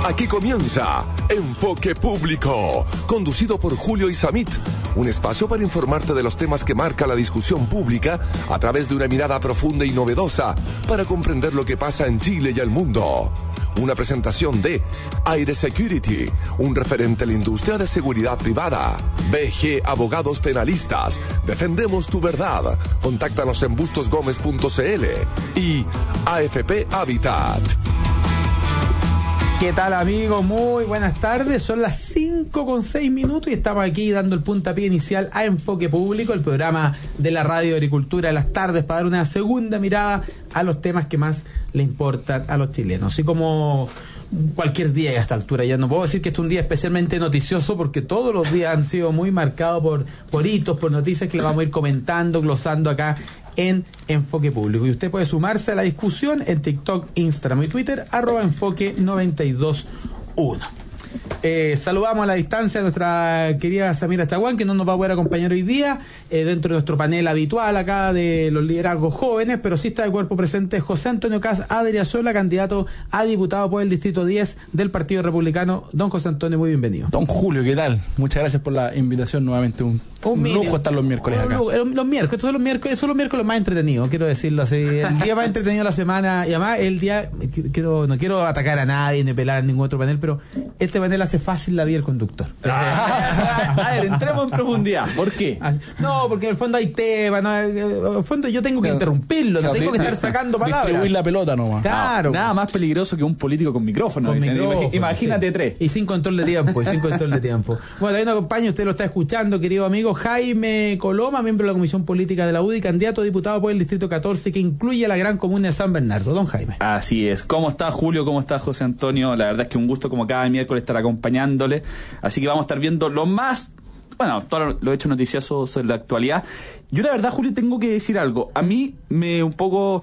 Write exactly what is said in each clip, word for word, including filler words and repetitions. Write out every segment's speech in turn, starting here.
Aquí comienza Enfoque Público, conducido por Julio Isamit, un espacio para informarte de los temas que marca la discusión pública a través de una mirada profunda y novedosa para comprender lo que pasa en Chile y el mundo. Una presentación de Aire Security, un referente en la industria de seguridad privada. B G Abogados Penalistas, defendemos tu verdad. Contáctanos en bustos gómez punto c l y A F P Habitat. ¿Qué tal, amigos? Muy buenas tardes. Son las cinco con seis minutos y estamos aquí dando el puntapié inicial a Enfoque Público, el programa de la Radio Agricultura de las tardes, para dar una segunda mirada a los temas que más le importan a los chilenos. Así como cualquier día a esta altura, ya no puedo decir que este es un día especialmente noticioso, porque todos los días han sido muy marcados por, por hitos, por noticias que le vamos a ir comentando, glosando acá en Enfoque Público. Y usted puede sumarse a la discusión en TikTok, Instagram y Twitter, arroba enfoque noventa y dos uno. Eh, saludamos a la distancia a nuestra querida Samira Chaguán, que no nos va a poder acompañar hoy día eh, dentro de nuestro panel habitual acá de los liderazgos jóvenes, pero sí está de cuerpo presente José Antonio Caz Adriasola, candidato a diputado por el Distrito diez del Partido Republicano. Don José Antonio, muy bienvenido. Don Julio, ¿qué tal? Muchas gracias por la invitación nuevamente. Un, un, un lujo estar los miércoles acá. Los, los miércoles, estos son los miércoles, son los miércoles más entretenidos, quiero decirlo así. El día más entretenido de la semana, y además el día, quiero, no quiero atacar a nadie ni pelar a ningún otro panel, pero este panel hace fácil la vida del conductor. A ver, entremos en profundidad. ¿Por qué? No, porque en el fondo hay temas, ¿no? En el fondo yo tengo que interrumpirlo, no tengo que estar sacando palabras. Distribuir la pelota nomás. Claro. No, nada más peligroso que un político con micrófono. Con micrófono, imagínate sí. tres. Y sin control de tiempo, y sin control de tiempo. Bueno, también nos acompaña, usted lo está escuchando, querido amigo, Jaime Coloma, miembro de la Comisión Política de la U D I, candidato a diputado por el Distrito catorce, que incluye a la gran comuna de San Bernardo. Don Jaime. Así es. ¿Cómo está Julio? ¿Cómo está José Antonio? La verdad es que un gusto como cada miércoles estar acompañándole. Así que vamos a estar viendo lo más, bueno, todo lo hecho noticioso sobre la actualidad. Yo la verdad, Julio, tengo que decir algo. A mí me un poco,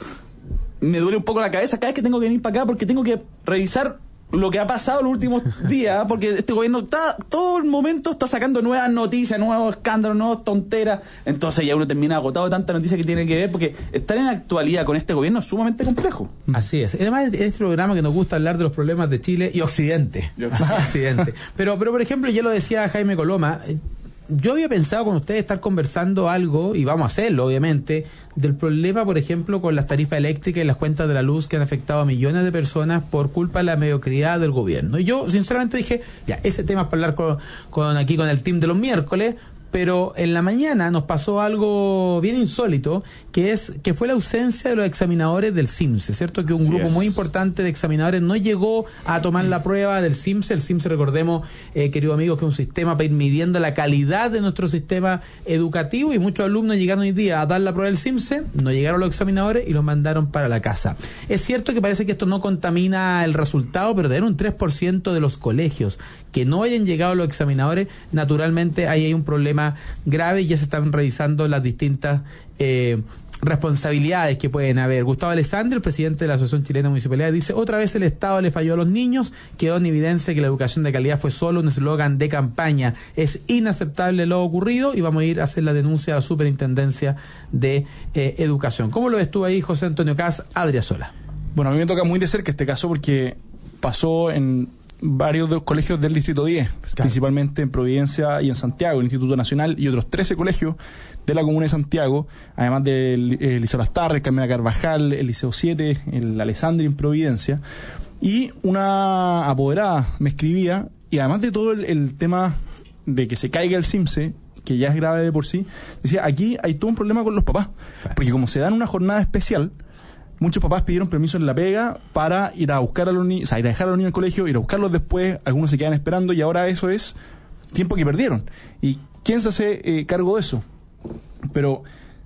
me duele un poco la cabeza cada vez que tengo que venir para acá, porque tengo que revisar lo que ha pasado los últimos días, porque este gobierno está, todo el momento está sacando nuevas noticias, nuevos escándalos, nuevas tonteras. Entonces ya uno termina agotado de tanta noticia que tiene que ver, porque estar en la actualidad con este gobierno es sumamente complejo. Así es. Además, en este programa que nos gusta hablar de los problemas de Chile y Occidente. Y Occidente. Pero, pero, por ejemplo, ya lo decía Jaime Coloma, yo había pensado con ustedes estar conversando algo, y vamos a hacerlo obviamente, del problema, por ejemplo, con las tarifas eléctricas y las cuentas de la luz que han afectado a millones de personas por culpa de la mediocridad del gobierno. Y yo sinceramente dije, ya, ese tema es para hablar con, con aquí con el team de los miércoles. Pero en la mañana nos pasó algo bien insólito, que es que fue la ausencia de los examinadores del CIMSE, ¿cierto? Que un Así grupo es. muy importante de examinadores no llegó a tomar la prueba del CIMSE. El CIMSE, recordemos, eh, queridos amigos, que es un sistema para ir midiendo la calidad de nuestro sistema educativo, y muchos alumnos llegaron hoy día a dar la prueba del CIMSE, no llegaron los examinadores y los mandaron para la casa. Es cierto que parece que esto no contamina el resultado, pero tener un tres por ciento de los colegios que no hayan llegado los examinadores, naturalmente ahí hay un problema grave, y ya se están revisando las distintas eh, responsabilidades que pueden haber. Gustavo Alessandri, el presidente de la Asociación Chilena de Municipalidades, dice: otra vez el Estado le falló a los niños, quedó en evidencia que la educación de calidad fue solo un eslogan de campaña. Es inaceptable lo ocurrido, y vamos a ir a hacer la denuncia a la Superintendencia de eh, Educación. ¿Cómo lo ves tú ahí, José Antonio Caz Adriasola? Bueno, a mí me toca muy de cerca este caso, porque pasó en varios de los colegios del Distrito diez, claro, principalmente en Providencia y en Santiago, el Instituto Nacional, y otros trece colegios de la comuna de Santiago, además del el Liceo Las Tarres, el Carmena Carvajal, el Liceo siete, el Alessandri en Providencia. Y una apoderada me escribía, y además de todo el, el tema de que se caiga el CIMSE, que ya es grave de por sí, decía, aquí hay todo un problema con los papás, porque como se dan una jornada especial, muchos papás pidieron permiso en la pega para ir a buscar a los niños, o sea, ir a dejar a los niños al colegio, ir a buscarlos después, algunos se quedan esperando, y ahora eso es tiempo que perdieron. ¿Y quién se hace eh, cargo de eso? Pero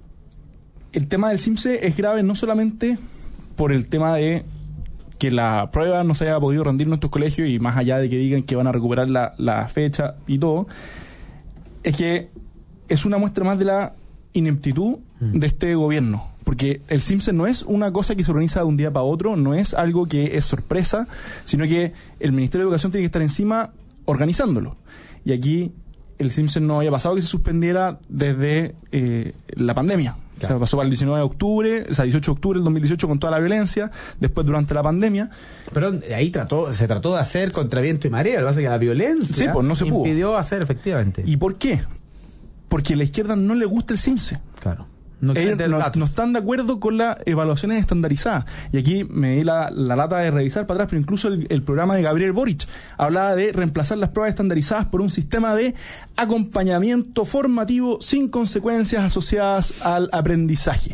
el tema del CIMSE es grave no solamente por el tema de que la prueba no se haya podido rendir en nuestros colegios, y más allá de que digan que van a recuperar la, la fecha y todo, es que es una muestra más de la ineptitud mm. de este gobierno. Porque el CIMSE no es una cosa que se organiza de un día para otro, no es algo que es sorpresa, sino que el Ministerio de Educación tiene que estar encima organizándolo. Y aquí el CIMSE no había pasado que se suspendiera desde eh, la pandemia. O sea, pasó para el diecinueve de octubre, o sea, dieciocho de octubre del dos mil dieciocho con toda la violencia, después durante la pandemia. Pero ahí trató, se trató de hacer contra viento y marea, lo que pasa es que la violencia sí, pues, no se impidió pudo. hacer efectivamente. ¿Y por qué? Porque a la izquierda no le gusta el CIMSE. Claro. No, Ellos no, no están de acuerdo con las evaluaciones estandarizadas. Y aquí me di la, la lata de revisar para atrás, pero incluso el, el programa de Gabriel Boric hablaba de reemplazar las pruebas estandarizadas por un sistema de acompañamiento formativo sin consecuencias asociadas al aprendizaje.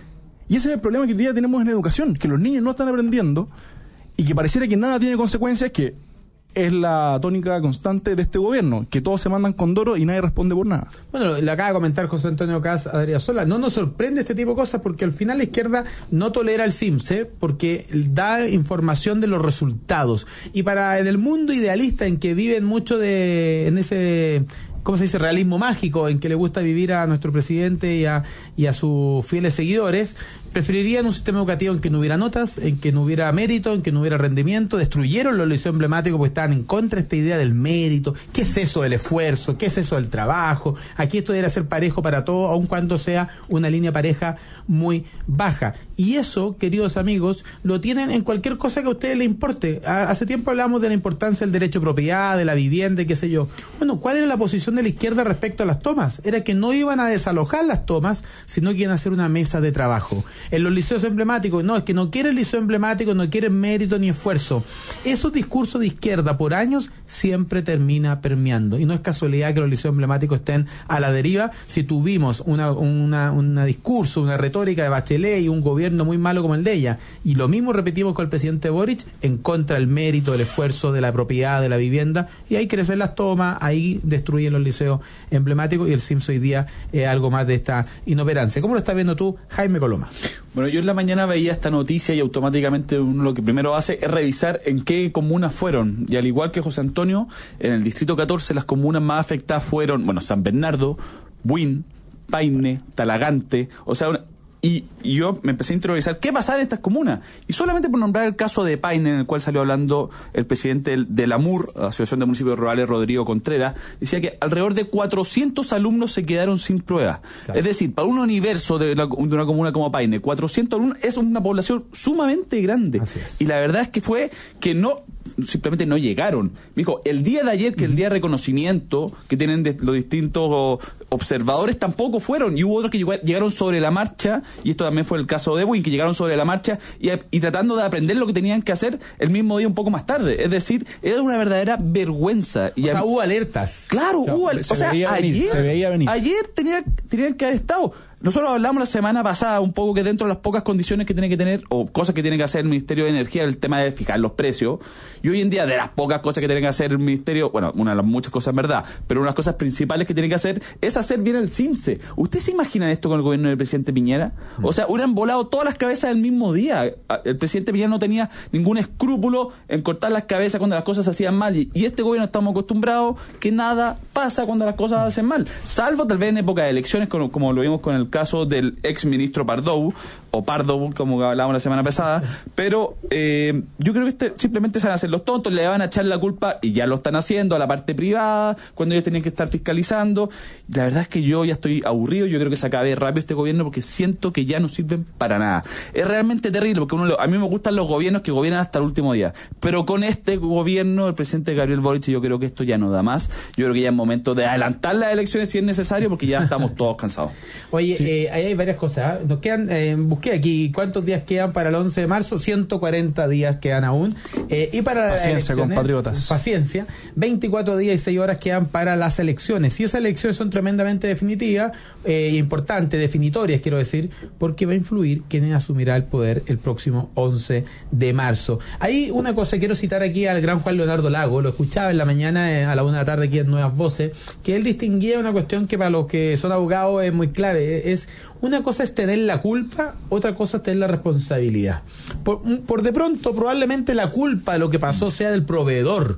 Y ese es el problema que hoy día tenemos en educación, que los niños no están aprendiendo y que pareciera que nada tiene consecuencias, que es la tónica constante de este gobierno, que todos se mandan con doro y nadie responde por nada. Bueno, le acaba de comentar José Antonio Caz a Adrián Sola. No nos sorprende este tipo de cosas porque al final la izquierda no tolera el CIMSE porque da información de los resultados. Y para en el mundo idealista en que viven mucho de en ese... ¿cómo se dice? Realismo mágico, en que le gusta vivir a nuestro presidente y a, y a sus fieles seguidores, preferirían un sistema educativo en que no hubiera notas, en que no hubiera mérito, en que no hubiera rendimiento. Destruyeron los liceos emblemáticos porque estaban en contra de esta idea del mérito. ¿Qué es eso del esfuerzo? ¿Qué es eso del trabajo? Aquí esto debería ser parejo para todos, aun cuando sea una línea pareja muy baja. Y eso, queridos amigos, lo tienen en cualquier cosa que a ustedes les importe. Hace tiempo hablamos de la importancia del derecho de propiedad, de la vivienda, qué sé yo. Bueno, ¿cuál era la posición de la izquierda respecto a las tomas? Era que no iban a desalojar las tomas, sino que iban a hacer una mesa de trabajo. En los liceos emblemáticos, no, es que no quieren liceo emblemático, no quieren mérito ni esfuerzo. Esos discursos de izquierda por años siempre termina permeando. Y no es casualidad que los liceos emblemáticos estén a la deriva si tuvimos una, una, una discurso, una retórica de Bachelet y un gobierno muy malo como el de ella. Y lo mismo repetimos con el presidente Boric en contra del mérito, del esfuerzo, de la propiedad, de la vivienda. Y ahí crecen las tomas, ahí destruyen los liceos emblemáticos y el CIMSE hoy día es algo más de esta inoperancia. ¿Cómo lo estás viendo tú, Jaime Coloma? Bueno, yo en la mañana veía esta noticia y automáticamente uno lo que primero hace es revisar en qué comunas fueron. Y al igual que José Antonio, en el distrito catorce las comunas más afectadas fueron, bueno, San Bernardo, Buin, Paine, Talagante, o sea, una, Y, y yo me empecé a interiorizar qué pasaba en estas comunas. Y solamente por nombrar el caso de Paine, en el cual salió hablando el presidente de la AMUR, Asociación de Municipios Rurales, Rodrigo Contreras, decía que alrededor de cuatrocientos alumnos se quedaron sin pruebas. Claro. Es decir, para un universo de una, de una comuna como Paine, cuatrocientos alumnos es una población sumamente grande. Así es. Y la verdad es que fue que no, simplemente no llegaron. Me dijo, el día de ayer, que uh-huh. el día de reconocimiento que tienen de los distintos observadores, tampoco fueron. Y hubo otros que llegaron sobre la marcha, y esto también fue el caso de Buin, que llegaron sobre la marcha y, y tratando de aprender lo que tenían que hacer el mismo día un poco más tarde. Es decir, era una verdadera vergüenza. Y o sea, a... hubo alertas. Claro, o sea, hubo alertas. O sea, veía ayer, venir, se veía venir. ayer tenían, tenían que haber estado. Nosotros hablamos la semana pasada un poco que dentro de las pocas condiciones que tiene que tener, o cosas que tiene que hacer el Ministerio de Energía, el tema de fijar los precios. Y hoy en día, de las pocas cosas que tiene que hacer el Ministerio, bueno, una de las muchas cosas en verdad, pero una de las cosas principales que tiene que hacer es hacer bien el CIMSE. ¿Ustedes se imaginan esto con el gobierno del presidente Piñera? Mm. O sea, hubieran volado todas las cabezas el mismo día. El presidente Piñera no tenía ningún escrúpulo en cortar las cabezas cuando las cosas se hacían mal. Y este gobierno estamos acostumbrados que nada pasa cuando las cosas hacen mal. Salvo tal vez en época de elecciones, como, como lo vimos con el caso del ex ministro Pardow, o Pardo, como hablábamos la semana pasada, pero eh, yo creo que este, simplemente se van a hacer los tontos, le van a echar la culpa, y ya lo están haciendo, a la parte privada, cuando ellos tenían que estar fiscalizando. La verdad es que yo ya estoy aburrido, yo creo que se acabe rápido este gobierno, porque siento que ya no sirven para nada. Es realmente terrible, porque uno, a mí me gustan los gobiernos que gobiernan hasta el último día, pero con este gobierno, el presidente Gabriel Boric, yo creo que esto ya no da más. Yo creo que ya es momento de adelantar las elecciones si es necesario, porque ya estamos todos cansados. Oye, sí. eh, ahí hay varias cosas. Nos quedan, eh, busqué aquí cuántos días quedan para el once de marzo, ciento cuarenta días quedan aún. Eh, y para paciencia, las elecciones, compatriotas. Paciencia, veinticuatro días y seis horas quedan para las elecciones. Y esas elecciones son tremendamente definitivas, eh, importantes, definitorias, quiero decir, porque va a influir quién asumirá el poder el próximo once de marzo. Hay una cosa, quiero citar aquí al gran Juan Leonardo Lago, lo escuchaba en la mañana eh, a la una de la tarde aquí en Nuevas Voces, que él distinguía una cuestión que para los que son abogados es muy clave, es una cosa es tener la culpa, otra cosa es tener la responsabilidad. Por, por de pronto, probablemente la culpa de lo que pasó sea del proveedor,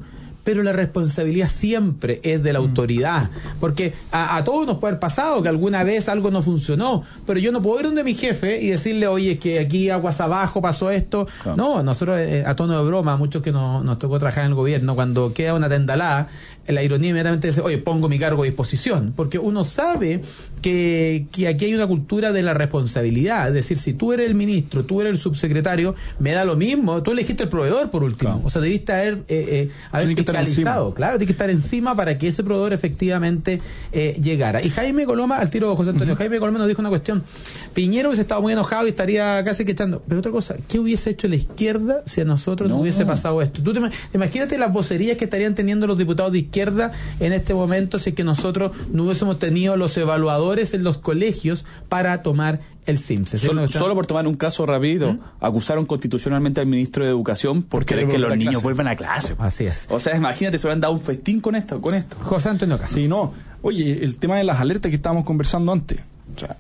pero la responsabilidad siempre es de la autoridad, porque a, a todos nos puede haber pasado que alguna vez algo no funcionó, pero yo no puedo ir donde mi jefe y decirle, oye, que aquí aguas abajo pasó esto. Claro. No, nosotros eh, a tono de broma, muchos que no, nos tocó trabajar en el gobierno, cuando queda una tendalada, la ironía inmediatamente dice, oye, pongo mi cargo a disposición, porque uno sabe que, que aquí hay una cultura de la responsabilidad, es decir, si tú eres el ministro, tú eres el subsecretario, me da lo mismo, tú elegiste el proveedor por último, claro. O sea, debiste haber, eh, eh, haber fiscalizado, claro, tienes que estar encima para que ese proveedor efectivamente eh, llegara. Y Jaime Coloma, al tiro José Antonio, uh-huh. Jaime Coloma nos dijo una cuestión, Piñera hubiese estado muy enojado y estaría casi que echando, pero otra cosa, ¿qué hubiese hecho la izquierda si a nosotros no, no hubiese pasado esto? Tú te, imagínate las vocerías que estarían teniendo los diputados de izquierda en este momento si es que nosotros no hubiésemos tenido los evaluadores en los colegios para tomar el CIMSE. Solo, solo por tomar un caso rápido, ¿Mm? acusaron constitucionalmente al ministro de Educación por querer que los niños clase. vuelvan a clase. Así es. O sea, imagínate, se hubieran dado un festín con esto. Con esto. José Antonio Casas. Sí, no. Oye, el tema de las alertas que estábamos conversando antes. O sea,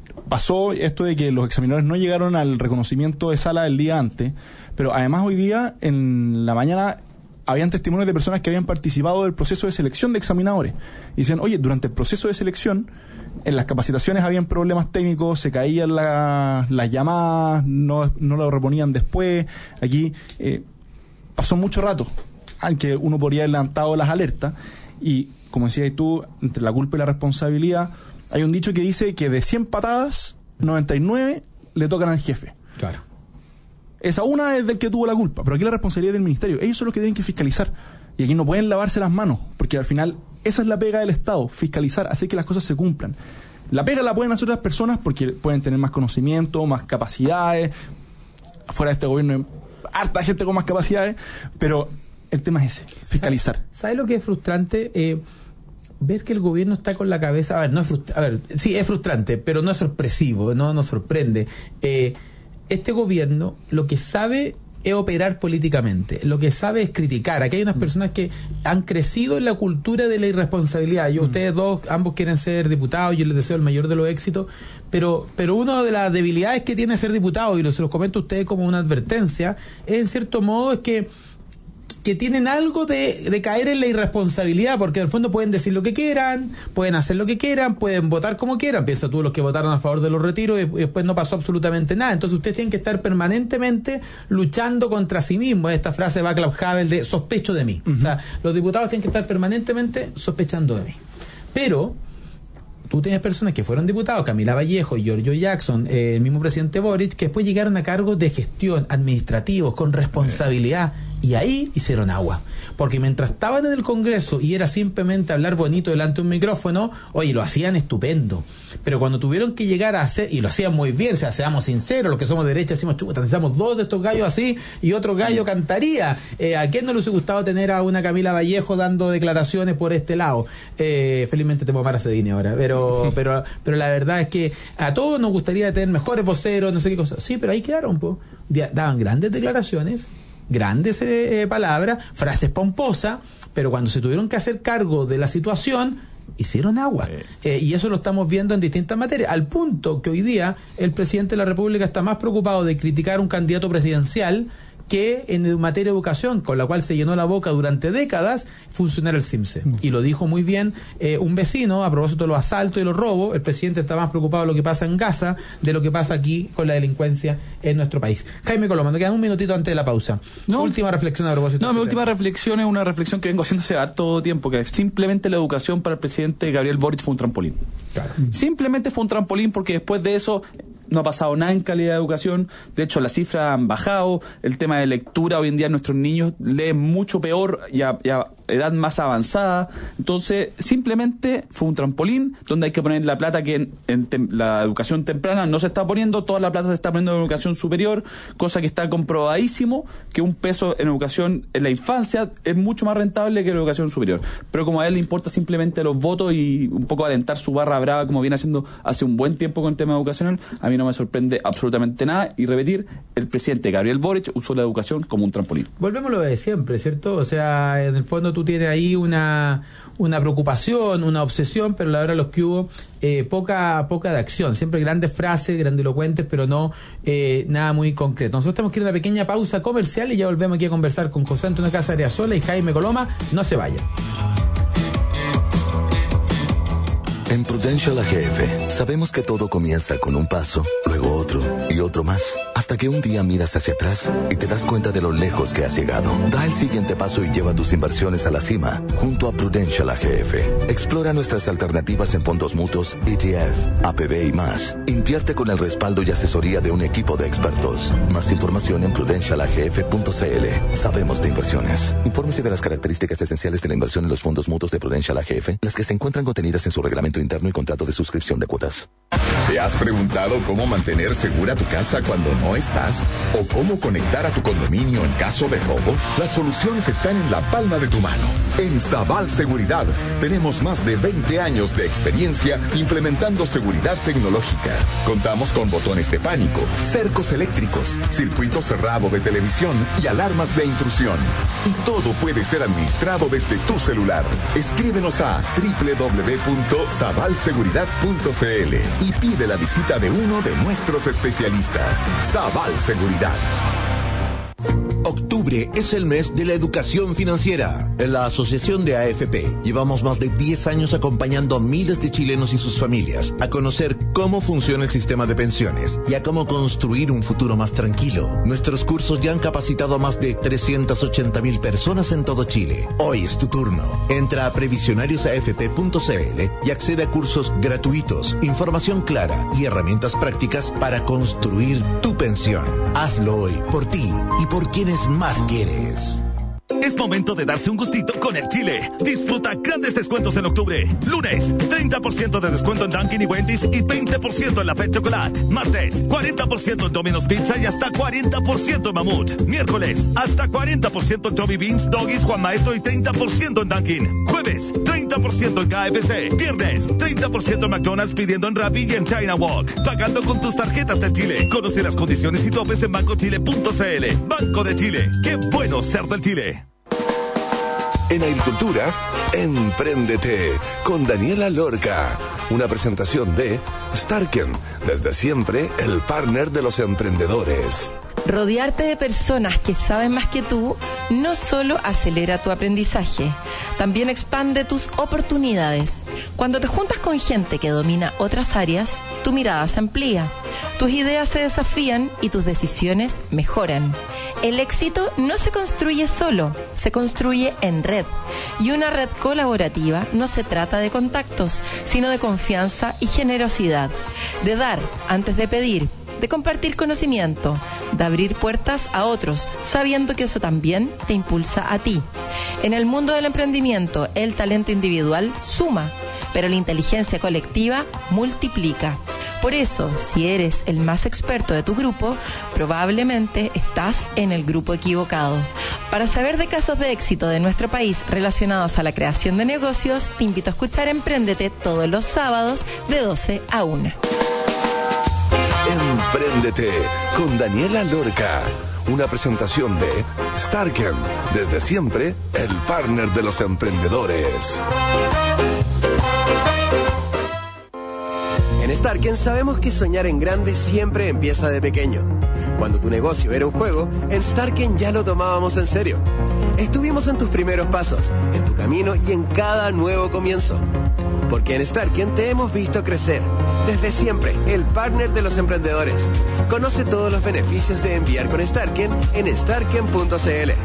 pasó esto de que los examinadores no llegaron al reconocimiento de sala el día antes, pero además hoy día, en la mañana, habían testimonios de personas que habían participado del proceso de selección de examinadores. Y dicen, oye, durante el proceso de selección, en las capacitaciones habían problemas técnicos, se caían la, las llamadas, no, no lo reponían después. Aquí eh, pasó mucho rato, aunque uno podría haber levantado las alertas. Y, como decías tú, entre la culpa y la responsabilidad, hay un dicho que dice que de cien patadas, noventa y nueve le tocan al jefe. Claro. Esa una es del que tuvo la culpa, pero aquí la responsabilidad es del ministerio. Ellos son los que tienen que fiscalizar. Y aquí no pueden lavarse las manos, porque al final esa es la pega del Estado, fiscalizar, hacer que las cosas se cumplan. La pega la pueden hacer otras personas porque pueden tener más conocimiento, más capacidades. Fuera de este gobierno hay harta gente con más capacidades, pero el tema es ese, fiscalizar. ¿Sabes sabe lo que es frustrante? Eh, ver que el gobierno está con la cabeza... A ver, no es frustra- a ver, sí, es frustrante, pero no es sorpresivo, no nos sorprende. Eh, este gobierno lo que sabe es operar políticamente, lo que sabe es criticar. Aquí hay unas personas que han crecido en la cultura de la irresponsabilidad. Yo, mm. ustedes dos, ambos quieren ser diputados, yo les deseo el mayor de los éxitos, pero pero una de las debilidades que tiene ser diputado, y se los comento a ustedes como una advertencia, es en cierto modo es que que tienen algo de, de caer en la irresponsabilidad, porque en el fondo pueden decir lo que quieran, pueden hacer lo que quieran, pueden votar como quieran. Piensa tú los que votaron a favor de los retiros y, y después no pasó absolutamente nada. Entonces ustedes tienen que estar permanentemente luchando contra sí mismos. Esta frase de Václav Havel de sospecho de mí. Uh-huh. O sea, los diputados tienen que estar permanentemente sospechando de mí. Pero tú tienes personas que fueron diputados, Camila Vallejo, Giorgio Jackson, eh, el mismo presidente Boric, que después llegaron a cargos de gestión, administrativos, con responsabilidad. Y ahí hicieron agua. Porque mientras estaban en el Congreso y era simplemente hablar bonito delante de un micrófono, oye, lo hacían estupendo. Pero cuando tuvieron que llegar a hacer, y lo hacían muy bien, o sea, seamos sinceros, los que somos de derecha decimos, chuta, necesitamos dos de estos gallos así y otro gallo cantaría. Eh, ¿A quién no le hubiese gustado tener a una Camila Vallejo dando declaraciones por este lado? Eh, felizmente te puedo amar a Cedini ahora, pero, pero, pero la verdad es que a todos nos gustaría tener mejores voceros, no sé qué cosa. Sí, pero ahí quedaron, pues. Daban grandes declaraciones, grandes eh, palabras, frases pomposas, pero cuando se tuvieron que hacer cargo de la situación, hicieron agua. Eh, y eso lo estamos viendo en distintas materias, al punto que hoy día el presidente de la República está más preocupado de criticar un candidato presidencial que en materia de educación, con la cual se llenó la boca durante décadas, funcionar el CIMSE. Mm. Y lo dijo muy bien eh, un vecino, a propósito de los asaltos y los robos, el presidente está más preocupado de lo que pasa en Gaza, de lo que pasa aquí con la delincuencia en nuestro país. Jaime Coloma, nos quedan un minutito antes de la pausa. No, última reflexión a propósito. No, mi última tema. reflexión es una reflexión que vengo haciendo hace harto tiempo, que simplemente la educación para el presidente Gabriel Boric fue un trampolín. Claro. Simplemente fue un trampolín porque después de eso no ha pasado nada en calidad de educación. De hecho, las cifras han bajado. El tema de lectura, hoy en día nuestros niños leen mucho peor y a, y a edad más avanzada. Entonces, simplemente fue un trampolín donde hay que poner la plata que en, en tem, la educación temprana no se está poniendo, toda la plata se está poniendo en educación superior, cosa que está comprobadísimo que un peso en educación en la infancia es mucho más rentable que la educación superior. Pero como a él le importa simplemente los votos y un poco alentar su barra brava como viene haciendo hace un buen tiempo con el tema educacional, a mí no me sorprende absolutamente nada. Y repetir, el presidente Gabriel Boric usó la educación como un trampolín. Volvemos a lo de siempre, ¿cierto? O sea, en el fondo tú tienes ahí una, una preocupación, una obsesión, pero la verdad los que hubo, eh, poca, poca de acción. Siempre grandes frases, grandilocuentes, pero no eh, nada muy concreto. Nosotros tenemos que ir a una pequeña pausa comercial y ya volvemos aquí a conversar con José Antonio Casareazola y Jaime Coloma. No se vayan. En Prudential A G F sabemos que todo comienza con un paso, luego otro y otro más, hasta que un día miras hacia atrás y te das cuenta de lo lejos que has llegado. Da el siguiente paso y lleva tus inversiones a la cima junto a Prudential A G F. Explora nuestras alternativas en fondos mutuos, E T F, A P B y más. Invierte con el respaldo y asesoría de un equipo de expertos. Más información en prudential a g f punto c l. Sabemos de inversiones. Infórmese de las características esenciales de la inversión en los fondos mutuos de Prudential A G F, las que se encuentran contenidas en su reglamento interno y contrato de suscripción de cuotas. ¿Te has preguntado cómo mantener segura tu casa cuando no estás? ¿O cómo conectar a tu condominio en caso de robo? Las soluciones están en la palma de tu mano. En Sabal Seguridad tenemos más de veinte años de experiencia implementando seguridad tecnológica. Contamos con botones de pánico, cercos eléctricos, circuito cerrado de televisión y alarmas de intrusión. Y todo puede ser administrado desde tu celular. Escríbenos a doble u doble u doble u punto sabal seguridad punto c l y pide la visita de uno de nuestros especialistas. Sabal Seguridad. Octubre es el mes de la educación financiera. En la Asociación de A F P llevamos más de diez años acompañando a miles de chilenos y sus familias a conocer cómo funciona el sistema de pensiones y a cómo construir un futuro más tranquilo. Nuestros cursos ya han capacitado a más de trescientas ochenta mil personas en todo Chile. Hoy es tu turno. Entra a previsionarios a f p punto c l y accede a cursos gratuitos, información clara y herramientas prácticas para construir tu pensión. Hazlo hoy por ti y por quienes más quieres. Es momento de darse un gustito con el Chile. Disfruta grandes descuentos en octubre. Lunes, treinta por ciento de descuento en Dunkin' y Wendy's y veinte por ciento en la Fed Chocolate. Martes, cuarenta por ciento en Domino's Pizza y hasta cuarenta por ciento en Mamut. Miércoles, hasta cuarenta por ciento en Tommy Beans, Doggies, Juan Maestro y treinta por ciento en Dunkin'. Jueves, treinta por ciento en K F C. Viernes, treinta por ciento en McDonald's pidiendo en Rappi y en China Walk. Pagando con tus tarjetas del Chile. Conoce las condiciones y topes en banco chile punto c l. Banco de Chile. Qué bueno ser del Chile. En agricultura, Empréndete con Daniela Lorca. Una presentación de Starken, desde siempre el partner de los emprendedores. Rodearte de personas que saben más que tú no solo acelera tu aprendizaje, también expande tus oportunidades. Cuando te juntas con gente que domina otras áreas, tu mirada se amplía, tus ideas se desafían y tus decisiones mejoran. El éxito no se construye solo, se construye en red. Y una red colaborativa no se trata de contactos, sino de confianza y generosidad, de dar antes de pedir, de compartir conocimiento, de abrir puertas a otros, sabiendo que eso también te impulsa a ti. En el mundo del emprendimiento, el talento individual suma, pero la inteligencia colectiva multiplica. Por eso, si eres el más experto de tu grupo, probablemente estás en el grupo equivocado. Para saber de casos de éxito de nuestro país relacionados a la creación de negocios, te invito a escuchar Empréndete todos los sábados de doce a una. Empréndete con Daniela Lorca. Una presentación de Starken, desde siempre el partner de los emprendedores. En Starken sabemos que soñar en grande siempre empieza de pequeño. Cuando tu negocio era un juego, en Starken ya lo tomábamos en serio. Estuvimos en tus primeros pasos, en tu camino y en cada nuevo comienzo. Porque en Starken te hemos visto crecer. Desde siempre, el partner de los emprendedores. Conoce todos los beneficios de enviar con Starken en starken punto c l.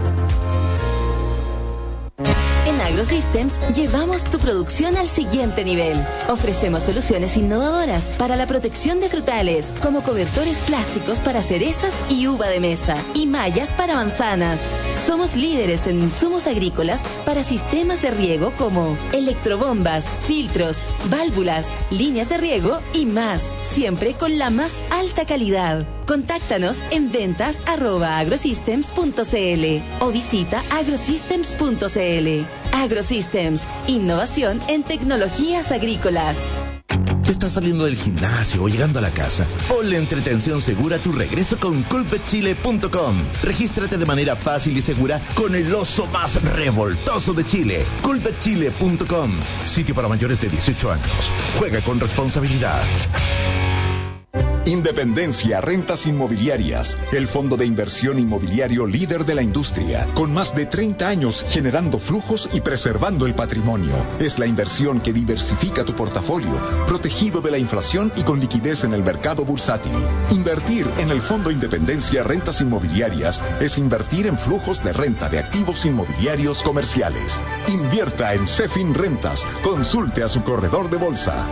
En AgroSystems llevamos tu producción al siguiente nivel. Ofrecemos soluciones innovadoras para la protección de frutales, como cobertores plásticos para cerezas y uva de mesa, y mallas para manzanas. Somos líderes en insumos agrícolas para sistemas de riego como electrobombas, filtros, válvulas, líneas de riego y más, siempre con la más alta calidad. Contáctanos en ventas arroba agrosystems punto c l o visita agrosystems punto c l. AgroSystems, innovación en tecnologías agrícolas. ¿Estás saliendo del gimnasio o llegando a la casa? Ponle entretención segura a tu regreso con culpet chile punto com. Regístrate de manera fácil y segura con el oso más revoltoso de Chile. culpet chile punto com. Sitio para mayores de dieciocho años. Juega con responsabilidad. Independencia Rentas Inmobiliarias, el fondo de inversión inmobiliario líder de la industria, con más de treinta años generando flujos y preservando el patrimonio. Es la inversión que diversifica tu portafolio, protegido de la inflación y con liquidez en el mercado bursátil. Invertir en el fondo Independencia Rentas Inmobiliarias es invertir en flujos de renta de activos inmobiliarios comerciales. Invierta en Cefin Rentas. Consulte a su corredor de bolsa.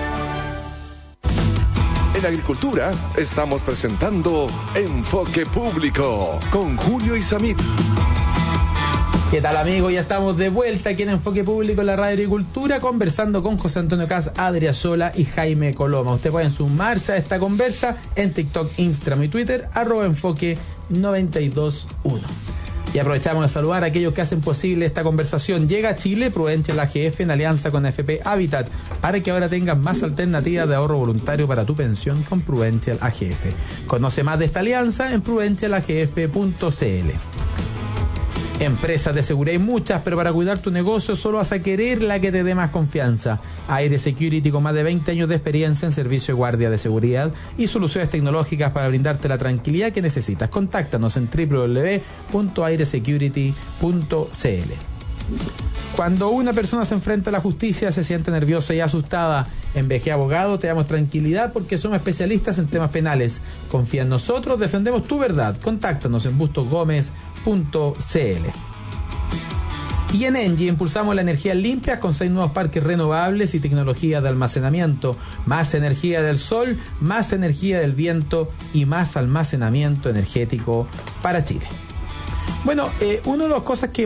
En Agricultura estamos presentando Enfoque Público con Julio Isamit. ¿Qué tal, amigos? Ya estamos de vuelta aquí en Enfoque Público en la Radio Agricultura, conversando con José Antonio Caz, Adria Sola y Jaime Coloma. Ustedes pueden sumarse a esta conversa en TikTok, Instagram y Twitter, arroba enfoque noventa y dos uno. Y aprovechamos de saludar a aquellos que hacen posible esta conversación. Llega a Chile Prudential A G F en alianza con F P Habitat para que ahora tengas más alternativas de ahorro voluntario para tu pensión con Prudential A G F. Conoce más de esta alianza en prudential a g f punto c l. Empresas de seguridad hay muchas, pero para cuidar tu negocio solo vas a querer la que te dé más confianza. Aire Security, con más de veinte años de experiencia en servicio de guardia de seguridad y soluciones tecnológicas para brindarte la tranquilidad que necesitas. Contáctanos en doble u doble u doble u punto aire security punto c l. Cuando una persona se enfrenta a la justicia, se siente nerviosa y asustada, en V G Abogado te damos tranquilidad porque somos especialistas en temas penales. Confía en nosotros, defendemos tu verdad. Contáctanos en bustos gómez punto c l. Y en Engie impulsamos la energía limpia con seis nuevos parques renovables y tecnología de almacenamiento. Más energía del sol, más energía del viento y más almacenamiento energético para Chile. Bueno, eh, una de las cosas que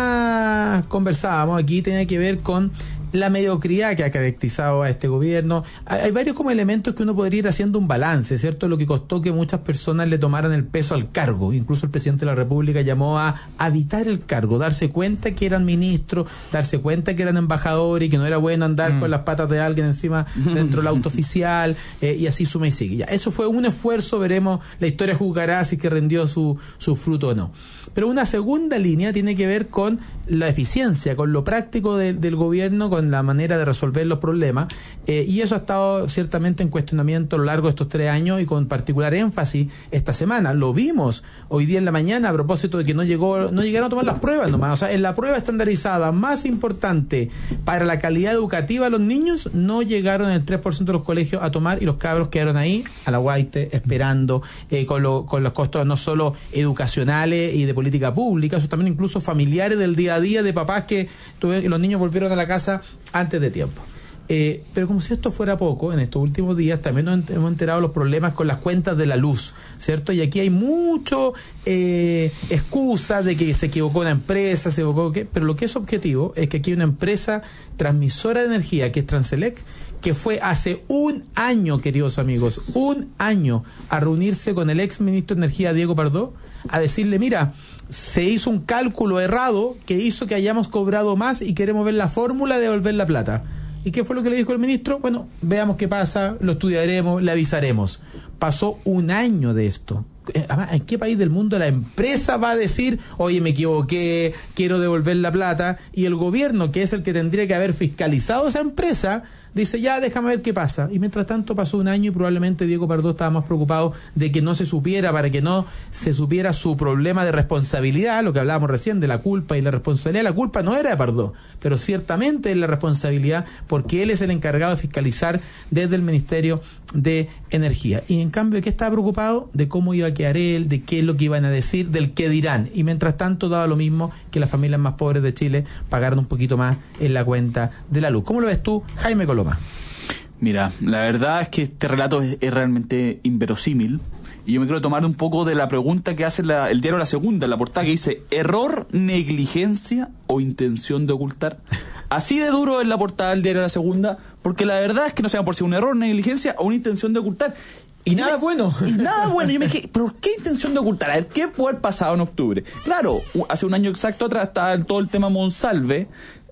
más conversábamos aquí tenía que ver con la mediocridad que ha caracterizado a este gobierno. Hay, hay varios como elementos que uno podría ir haciendo un balance, ¿cierto? Lo que costó que muchas personas le tomaran el peso al cargo. Incluso el presidente de la República llamó a habitar el cargo, darse cuenta que eran ministros, darse cuenta que eran embajadores y que no era bueno andar mm. con las patas de alguien encima dentro del auto oficial, eh, y así suma y sigue. Ya, eso fue un esfuerzo, veremos, la historia juzgará si que rindió su, su fruto o no. Pero una segunda línea tiene que ver con la eficiencia, con lo práctico de, del gobierno, con la manera de resolver los problemas, eh, y eso ha estado ciertamente en cuestionamiento a lo largo de estos tres años y con particular énfasis esta semana. Lo vimos hoy día en la mañana a propósito de que no llegó, no llegaron a tomar las pruebas nomás. O sea, en la prueba estandarizada más importante para la calidad educativa de los niños, no llegaron el tres por ciento de los colegios a tomar, y los cabros quedaron ahí a la guaite esperando, eh, con, lo, con los costos no solo educacionales y de política pública, eso también incluso familiares del día a día, de papás que tuve, los niños volvieron a la casa antes de tiempo. Eh, pero como si esto fuera poco, en estos últimos días también nos hemos enterado de los problemas con las cuentas de la luz, ¿cierto? Y aquí hay mucho eh, excusa de que se equivocó una empresa, se equivocó que, pero lo que es objetivo es que aquí hay una empresa transmisora de energía, que es Transelec, que fue hace un año, queridos amigos, un año, a reunirse con el ex ministro de Energía, Diego Pardo, a decirle, mira, se hizo un cálculo errado que hizo que hayamos cobrado más y queremos ver la fórmula de devolver la plata. ¿Y qué fue lo que le dijo el ministro? Bueno, veamos qué pasa, lo estudiaremos, le avisaremos. Pasó un año de esto. ¿En qué país del mundo la empresa va a decir, oye, me equivoqué, quiero devolver la plata? Y el gobierno, que es el que tendría que haber fiscalizado esa empresa, dice, ya, déjame ver qué pasa. Y mientras tanto pasó un año y probablemente Diego Pardo estaba más preocupado de que no se supiera, para que no se supiera su problema de responsabilidad, lo que hablábamos recién de la culpa y la responsabilidad. La culpa no era de Pardo, pero ciertamente es la responsabilidad, porque él es el encargado de fiscalizar desde el Ministerio de Energía. Y en cambio, ¿de qué estaba preocupado? De cómo iba a quedar él, de qué es lo que iban a decir, del qué dirán. Y mientras tanto daba lo mismo que las familias más pobres de Chile pagaron un poquito más en la cuenta de la luz. ¿Cómo lo ves tú, Jaime Coloma? Mira, la verdad es que este relato es, es realmente inverosímil, y yo me quiero tomar un poco de la pregunta que hace la, el diario La Segunda, en la portada, que dice: ¿error, negligencia o intención de ocultar? Así de duro es la portada del diario La Segunda, porque la verdad es que no sea por si un error, negligencia o una intención de ocultar. Y, y nada me, bueno. Y nada bueno. Yo me dije, ¿pero qué intención de ocultar? A ver, ¿qué puede haber pasado en octubre? Claro, hace un año exacto atrás estaba todo el tema Monsalve,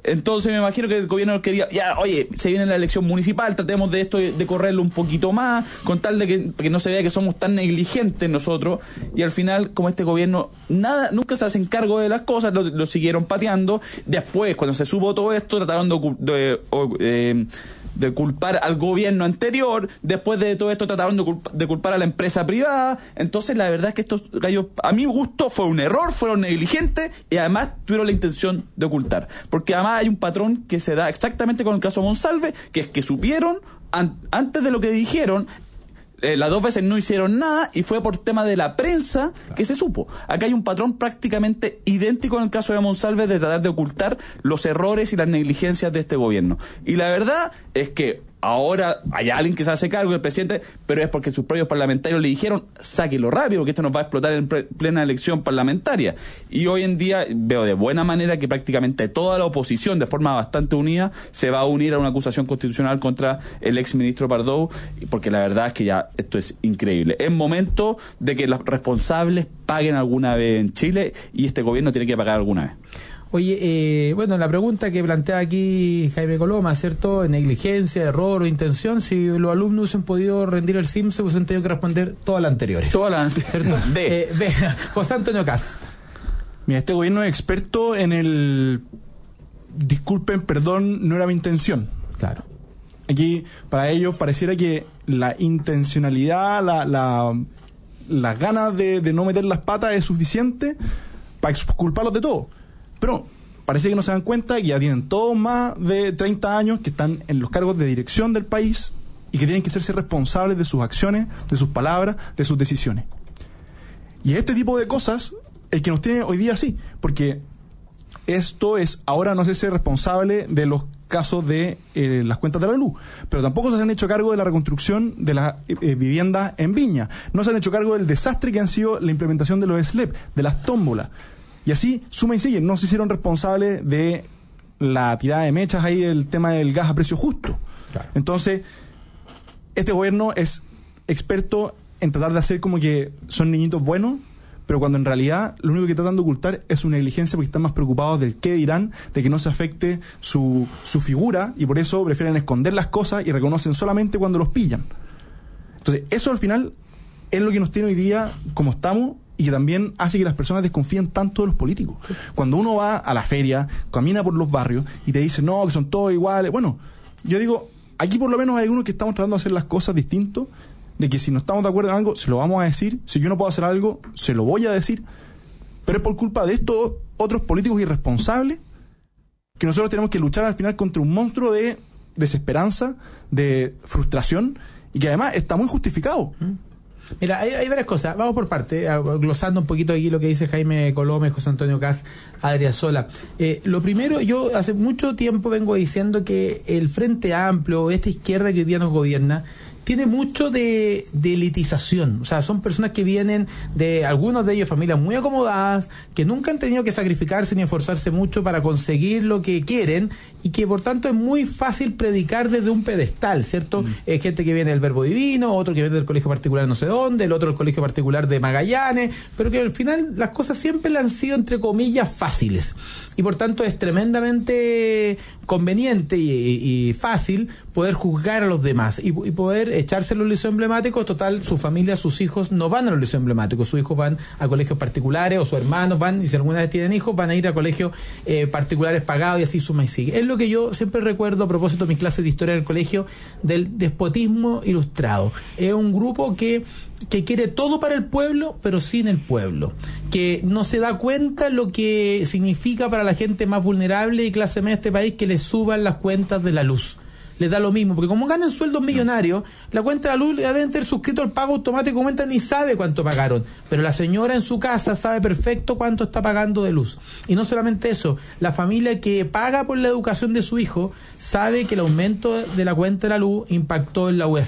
Entonces me imagino que el gobierno quería, ya, oye, se viene la elección municipal, tratemos de esto, de, de correrlo un poquito más, con tal de que, que no se vea que somos tan negligentes nosotros, y al final, como este gobierno nada, nunca se hacen cargo de las cosas, lo, lo siguieron pateando. Después, cuando se supo todo esto, trataron de, de, de, de culpar al gobierno anterior. Después de todo esto, trataron de, culpa, de culpar a la empresa privada. Entonces, la verdad es que estos gallos, a mi gusto, fue un error, fueron negligentes y además tuvieron la intención de ocultar. Porque además hay un patrón que se da exactamente con el caso Monsalve, que es que supieron, an, antes de lo que dijeron, Eh, las dos veces no hicieron nada y fue por tema de la prensa que se supo. Acá hay un patrón prácticamente idéntico en el caso de Monsalve, de tratar de ocultar los errores y las negligencias de este gobierno. Y la verdad es que ahora hay alguien que se hace cargo, el presidente, pero es porque sus propios parlamentarios le dijeron, sáquelo rápido, porque esto nos va a explotar en pre- plena elección parlamentaria. Y hoy en día veo de buena manera que prácticamente toda la oposición, de forma bastante unida, se va a unir a una acusación constitucional contra el exministro Pardow, porque la verdad es que ya esto es increíble. Es momento de que los responsables paguen alguna vez en Chile y este gobierno tiene que pagar alguna vez. Oye, eh, bueno, la pregunta que plantea aquí Jaime Coloma, ¿cierto? Negligencia, error o intención, si los alumnos hubiesen podido rendir el SIMSE, hubiesen tenido que responder todas las anteriores. Todas las anteriores. ¿Cierto? De. Eh, ve, José Antonio Caz. Mira, este gobierno es experto en el disculpen, perdón, no era mi intención. Claro. Aquí, para ellos, pareciera que la intencionalidad, la, la, las ganas de, de no meter las patas es suficiente para exculparlos de todo. Pero parece que no se dan cuenta que ya tienen todos más de treinta años, que están en los cargos de dirección del país y que tienen que serse responsables de sus acciones, de sus palabras, de sus decisiones. Y este tipo de cosas el que nos tiene hoy día así, porque esto es ahora no hacerse responsable de los casos de eh, las cuentas de la luz, pero tampoco se han hecho cargo de la reconstrucción de las eh, viviendas en Viña, no se han hecho cargo del desastre que han sido la implementación de los S L E P, de las tómbolas. Y así, suma y sigue, no se hicieron responsables de la tirada de mechas ahí, el tema del gas a precio justo. Claro. Entonces, este gobierno es experto en tratar de hacer como que son niñitos buenos, pero cuando en realidad lo único que tratan de ocultar es su negligencia, porque están más preocupados del qué dirán, de que no se afecte su, su figura, y por eso prefieren esconder las cosas y reconocen solamente cuando los pillan. Entonces, eso al final es lo que nos tiene hoy día como estamos, y que también hace que las personas desconfíen tanto de los políticos. Sí. Cuando uno va a la feria, camina por los barrios y te dice, no, que son todos iguales. Bueno, yo digo, aquí por lo menos hay unos que estamos tratando de hacer las cosas distintos, de que si no estamos de acuerdo en algo, se lo vamos a decir. Si yo no puedo hacer algo, se lo voy a decir. Pero es por culpa de estos otros políticos irresponsables que nosotros tenemos que luchar al final contra un monstruo de desesperanza, de frustración, y que además está muy justificado. ¿Mm? Mira, hay, hay varias cosas. Vamos por parte, glosando un poquito aquí lo que dice Jaime Coloma, José Antonio Caz, Adriasola. Eh, lo primero, yo hace mucho tiempo vengo diciendo que el Frente Amplio, esta izquierda que hoy día nos gobierna, tiene mucho de, de elitización. O sea, son personas que vienen de, algunos de ellos, familias muy acomodadas, que nunca han tenido que sacrificarse ni esforzarse mucho para conseguir lo que quieren, y que por tanto es muy fácil predicar desde un pedestal, ¿cierto? Mm. Eh, gente que viene del Verbo Divino, otro que viene del colegio particular no sé dónde, el otro del colegio particular de Magallanes, pero que al final las cosas siempre le han sido, entre comillas, fáciles. Y por tanto es tremendamente conveniente y, y, y fácil poder juzgar a los demás y, y poder echarse los liceos emblemáticos. Total, su familia, sus hijos no van a los liceos emblemáticos, sus hijos van a colegios particulares, o sus hermanos van, y si alguna vez tienen hijos, van a ir a colegios eh, particulares pagados, y así suma y sigue. Es lo que yo siempre recuerdo a propósito de mis clases de historia del colegio, del despotismo ilustrado. Es un grupo que que quiere todo para el pueblo, pero sin el pueblo, que no se da cuenta lo que significa para la gente más vulnerable y clase media de este país que le suban las cuentas de la luz. Les da lo mismo, porque como ganan sueldos millonarios, la cuenta de la luz le deben tener suscrito el pago automático, cuenta, ni sabe cuánto pagaron, pero la señora en su casa sabe perfecto cuánto está pagando de luz. Y no solamente eso, la familia que paga por la educación de su hijo sabe que el aumento de la cuenta de la luz impactó en la U E F,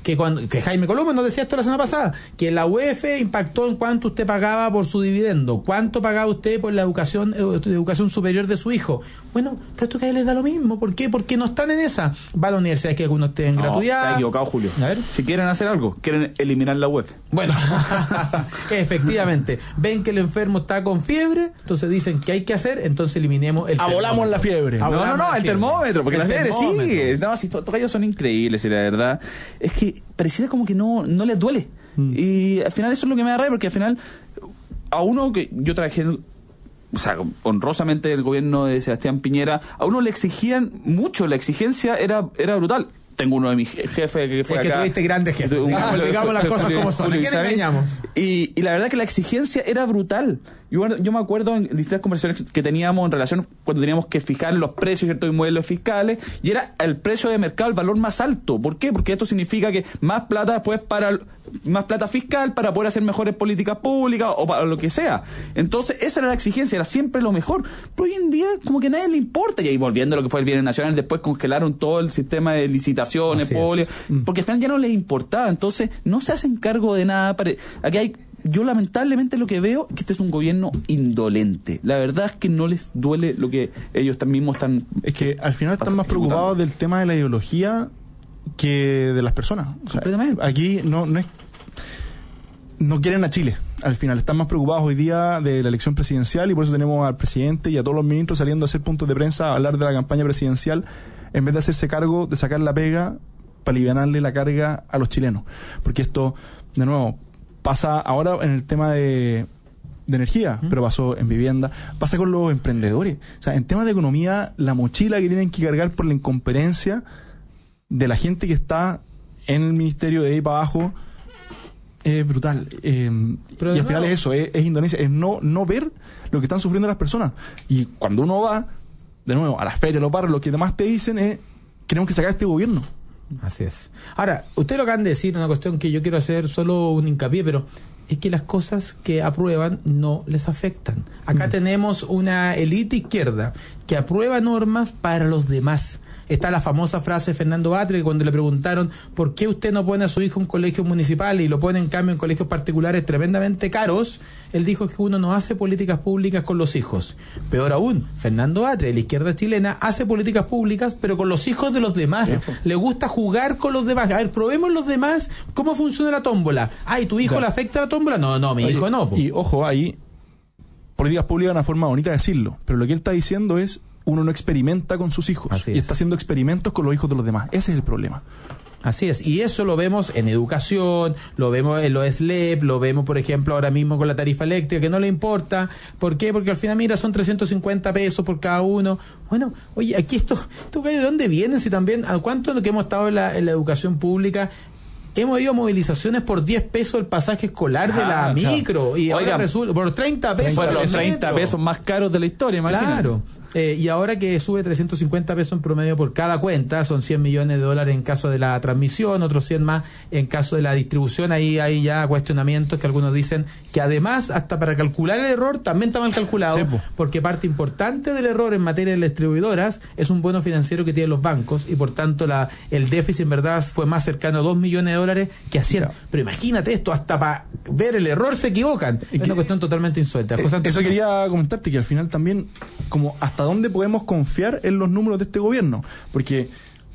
que cuando que Jaime Coloma nos decía esto la semana pasada, que la U E F impactó en cuánto usted pagaba por su dividendo, cuánto pagaba usted por la educación, educación superior de su hijo. Bueno, pero esto que a ellos les da lo mismo. ¿Por qué? Porque no están en esa. Va a la universidad que algunos estén en No, gratuidad. está equivocado, Julio. A ver. Si quieren hacer algo, quieren eliminar la U E F. Bueno, efectivamente, ven que el enfermo está con fiebre, entonces dicen que hay que hacer, entonces eliminemos el Abolamos la fiebre. No, no, no, el termómetro, porque El las fiebre termómetro. sí. No, si estos gallos son increíbles y la verdad es que pareciera como que no, no les duele. Mm. Y al final eso es lo que me da rabia, porque al final a uno que yo trabajé, o sea, honrosamente el gobierno de Sebastián Piñera, a uno le exigían mucho, la exigencia era, era brutal. Tengo uno de mis jefes que fue es acá. que tuviste grandes jefes. Un- Digamos, digamos las cosas como son. ¿A quién engañamos? Y, y la verdad que la exigencia era brutal. Y bueno, yo me acuerdo en distintas conversaciones que teníamos en relación cuando teníamos que fijar los precios, ¿cierto? Y modelos fiscales, y era el precio de mercado el valor más alto. ¿Por qué? Porque esto significa que más plata después para más plata fiscal para poder hacer mejores políticas públicas o para lo que sea. Entonces, esa era la exigencia, era siempre lo mejor. Pero hoy en día como que a nadie le importa. Y ahí volviendo a lo que fue el Bienes Nacional, después congelaron todo el sistema de licitaciones, Así es. públicas, porque al final ya no les importaba. Entonces, no se hacen cargo de nada. Pare- Aquí hay Yo lamentablemente lo que veo es que este es un gobierno indolente. La verdad es que no les duele lo que ellos también mismos están... Es que al final están más ejecutando. preocupados del tema de la ideología que de las personas. O sea, Completamente. aquí no, no es... No quieren a Chile. Al final están más preocupados hoy día de la elección presidencial y por eso tenemos al presidente y a todos los ministros saliendo a hacer puntos de prensa a hablar de la campaña presidencial en vez de hacerse cargo de sacar la pega para alivianarle la carga a los chilenos. Porque esto, de nuevo, pasa ahora en el tema de, de energía, ¿Mm? pero pasó en vivienda, pasa con los emprendedores. O sea, en temas de economía, la mochila que tienen que cargar por la incompetencia de la gente que está en el ministerio de ahí para abajo es brutal. Eh, Pero y al no. final es eso, es, es Indonesia, es no, no ver lo que están sufriendo las personas. Y cuando uno va, de nuevo, a las ferias, a los barrios, lo que demás te dicen es, queremos que sacar este gobierno. Así es. Ahora, usted lo acaban de decir, una cuestión que yo quiero hacer solo un hincapié, pero es que las cosas que aprueban no les afectan. Acá mm. tenemos una élite izquierda que aprueba normas para los demás. Está la famosa frase de Fernando Batre, que cuando le preguntaron por qué usted no pone a su hijo en colegios municipales y lo pone en cambio en colegios particulares tremendamente caros, él dijo que uno no hace políticas públicas con los hijos. Peor aún, Fernando Batre, de la izquierda chilena, hace políticas públicas pero con los hijos de los demás. Le gusta jugar con los demás. A ver, probemos los demás cómo funciona la tómbola. Ay, ¿tu hijo ya. le afecta la tómbola? No, no, mi Oye, hijo no. Po. Y ojo, ahí, políticas públicas es una forma bonita de decirlo, pero lo que él está diciendo es uno no experimenta con sus hijos Así y es. está haciendo experimentos con los hijos de los demás. Ese es el problema. Así es, y eso lo vemos en educación, lo vemos en los S L E P, lo vemos, por ejemplo, ahora mismo con la tarifa eléctrica, que no le importa. ¿Por qué? Porque al final, mira, son trescientos cincuenta pesos por cada uno. Bueno, oye, aquí esto, esto ¿de dónde vienen? Si también, ¿a cuánto que hemos estado en la, en la educación pública? Hemos ido a movilizaciones por diez pesos el pasaje escolar ah, de la micro, claro. y ahora Oigan, resulta, por treinta pesos. Fueron los el treinta metro. pesos más caros de la historia, imagínate. Claro. Eh, y ahora que sube trescientos cincuenta pesos en promedio por cada cuenta, son cien millones de dólares en caso de la transmisión, otros cien más en caso de la distribución. Ahí hay ya cuestionamientos que algunos dicen que además, hasta para calcular el error, también está mal calculado, sí, porque parte importante del error en materia de las distribuidoras es un bono financiero que tienen los bancos y por tanto la, el déficit en verdad fue más cercano a dos millones de dólares que a cien. Claro. Pero imagínate esto, hasta para ver el error se equivocan. Es una cuestión totalmente insólita. Eh, eso quería comentarte, que al final también, como hasta dónde podemos confiar en los números de este gobierno, porque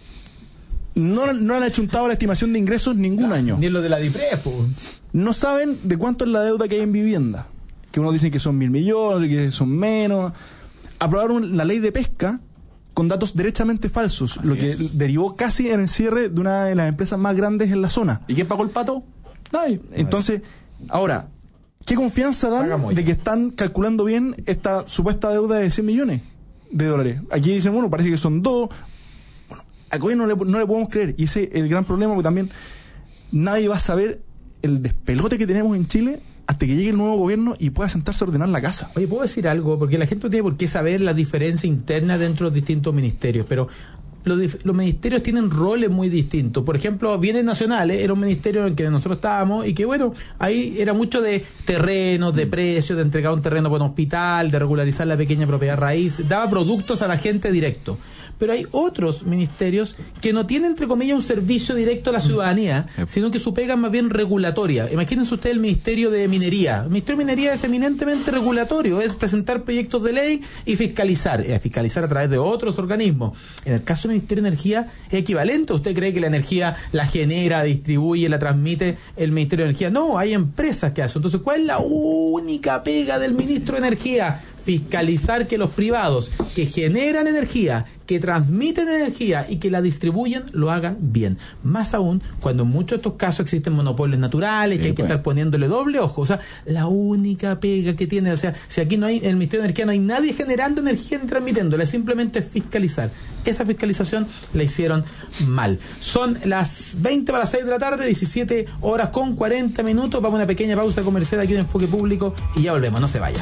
no, no han achuntado la estimación de ingresos ningún no, año. Ni lo de la DIPRES, pues. No saben de cuánto es la deuda que hay en vivienda, que unos dicen que son mil millones, que son menos. Aprobaron la ley de pesca con datos derechamente falsos, Así lo que es. derivó casi en el cierre de una de las empresas más grandes en la zona. ¿Y quién pagó el pato? Nadie. Entonces, ahora, ¿qué confianza dan de que están calculando bien esta supuesta deuda de cien millones de dólares? Aquí dicen, bueno, parece que son dos. Bueno, al gobierno no le, no le podemos creer. Y ese es el gran problema, porque también nadie va a saber el despelote que tenemos en Chile hasta que llegue el nuevo gobierno y pueda sentarse a ordenar la casa. Oye, ¿puedo decir algo? Porque la gente no tiene por qué saber la diferencia interna dentro de los distintos ministerios, pero los, los ministerios tienen roles muy distintos. Por ejemplo, Bienes Nacionales era un ministerio en el que nosotros estábamos y que, bueno, ahí era mucho de terrenos, de precios, de entregar un terreno para un hospital, de regularizar la pequeña propiedad raíz, daba productos a la gente directo. Pero hay otros ministerios que no tienen, entre comillas, un servicio directo a la ciudadanía, sino que su pega es más bien regulatoria. Imagínense ustedes el Ministerio de Minería. El Ministerio de Minería es eminentemente regulatorio, es presentar proyectos de ley y fiscalizar, es fiscalizar a través de otros organismos. En el caso del Ministerio de Energía es equivalente. ¿Usted cree que la energía la genera, distribuye, la transmite el Ministerio de Energía? No, hay empresas que hacen. Entonces, ¿cuál es la única pega del Ministro de Energía? Fiscalizar que los privados que generan energía, que transmiten energía y que la distribuyen, lo hagan bien. Más aún cuando en muchos de estos casos existen monopolios naturales, sí, que hay que pues. estar poniéndole doble ojo. O sea, la única pega que tiene, o sea, si aquí no hay, en el Ministerio de Energía no hay nadie generando energía ni transmitiéndola, es simplemente fiscalizar. Esa fiscalización la hicieron mal. Son las veinte para las seis de la tarde, diecisiete horas con cuarenta minutos. Vamos a una pequeña pausa comercial aquí en Enfoque Público y ya volvemos, no se vaya.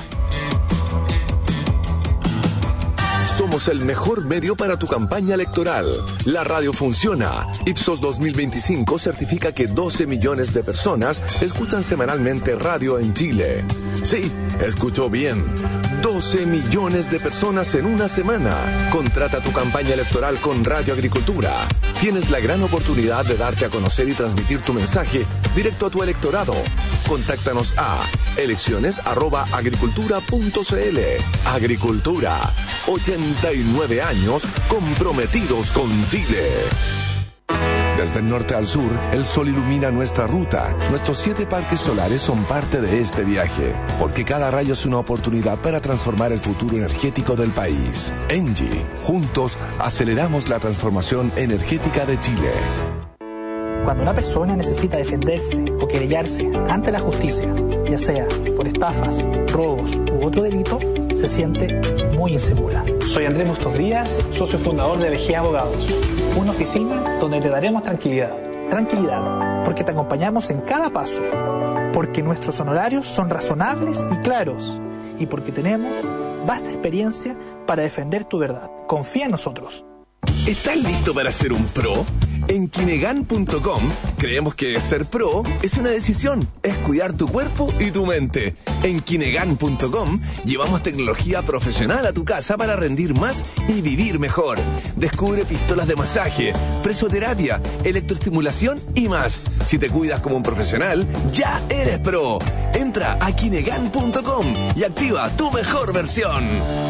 Somos el mejor medio para tu campaña electoral. La radio funciona. Ipsos dos mil veinticinco certifica que doce millones de personas escuchan semanalmente radio en Chile. Sí, escuchó bien. doce millones de personas en una semana. Contrata tu campaña electoral con Radio Agricultura. Tienes la gran oportunidad de darte a conocer y transmitir tu mensaje directo a tu electorado. Contáctanos a elecciones arroba agricultura punto cl. Agricultura, ochenta y nueve años comprometidos con Chile. Desde el norte al sur, el sol ilumina nuestra ruta. Nuestros siete parques solares son parte de este viaje, porque cada rayo es una oportunidad para transformar el futuro energético del país. Engie, juntos aceleramos la transformación energética de Chile. Cuando una persona necesita defenderse o querellarse ante la justicia, ya sea por estafas, robos u otro delito, se siente muy insegura. Soy Andrés Bustos Díaz, socio fundador de B G Abogados. Una oficina donde te daremos tranquilidad. Tranquilidad, porque te acompañamos en cada paso, porque nuestros honorarios son razonables y claros, y porque tenemos vasta experiencia para defender tu verdad. Confía en nosotros. ¿Estás listo para ser un pro? En Kinegan punto com creemos que ser pro es una decisión, es cuidar tu cuerpo y tu mente. En Kinegan punto com llevamos tecnología profesional a tu casa para rendir más y vivir mejor. Descubre pistolas de masaje, presoterapia, electroestimulación y más. Si te cuidas como un profesional, ya eres pro. Entra a Kinegan punto com y activa tu mejor versión.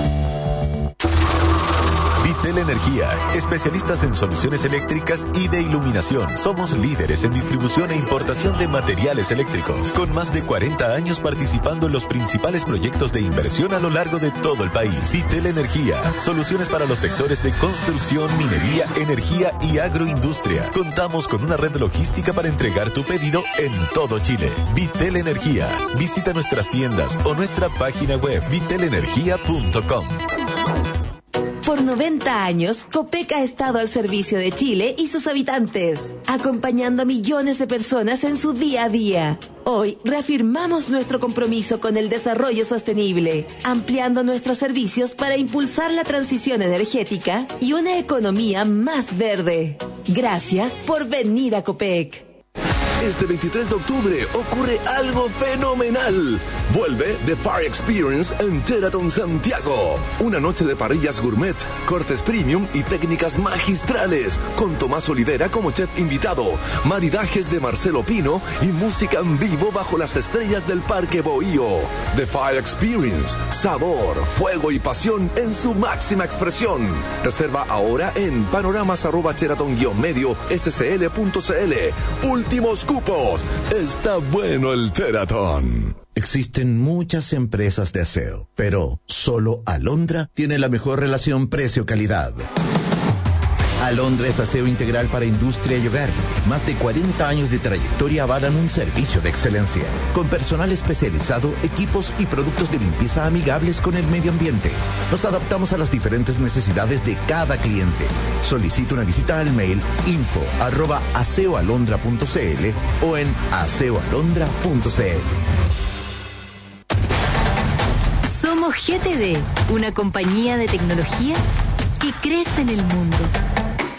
Vitel Energía, especialistas en soluciones eléctricas y de iluminación. Somos líderes en distribución e importación de materiales eléctricos, con más de cuarenta años participando en los principales proyectos de inversión a lo largo de todo el país. Vitel Energía, soluciones para los sectores de construcción, minería, energía y agroindustria. Contamos con una red logística para entregar tu pedido en todo Chile. Vitel Energía, visita nuestras tiendas o nuestra página web vitel energía punto com. Por noventa años, Copec ha estado al servicio de Chile y sus habitantes, acompañando a millones de personas en su día a día. Hoy reafirmamos nuestro compromiso con el desarrollo sostenible, ampliando nuestros servicios para impulsar la transición energética y una economía más verde. Gracias por venir a Copec. Este veintitrés de octubre ocurre algo fenomenal. Vuelve The Fire Experience en Teraton Santiago. Una noche de parrillas gourmet, cortes premium y técnicas magistrales, con Tomás Olivera como chef invitado, maridajes de Marcelo Pino y música en vivo bajo las estrellas del Parque Bohío. The Fire Experience, sabor, fuego y pasión en su máxima expresión. Reserva ahora en panoramas arroba cheraton guión medio scl punto cl. Últimos cupos. Está bueno el Teraton. Existen muchas empresas de aseo, pero solo Alondra tiene la mejor relación precio-calidad. Alondra es aseo integral para industria y hogar. Más de cuarenta años de trayectoria avalan un servicio de excelencia, con personal especializado, equipos y productos de limpieza amigables con el medio ambiente. Nos adaptamos a las diferentes necesidades de cada cliente. Solicita una visita al mail info arroba aseoalondra punto cl o en aseoalondra punto cl. Somos G T D, una compañía de tecnología que crece en el mundo.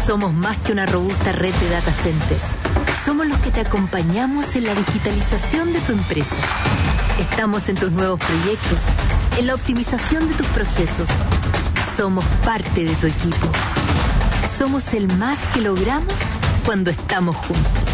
Somos más que una robusta red de data centers. Somos los que te acompañamos en la digitalización de tu empresa. Estamos en tus nuevos proyectos, en la optimización de tus procesos. Somos parte de tu equipo. Somos el más que logramos cuando estamos juntos.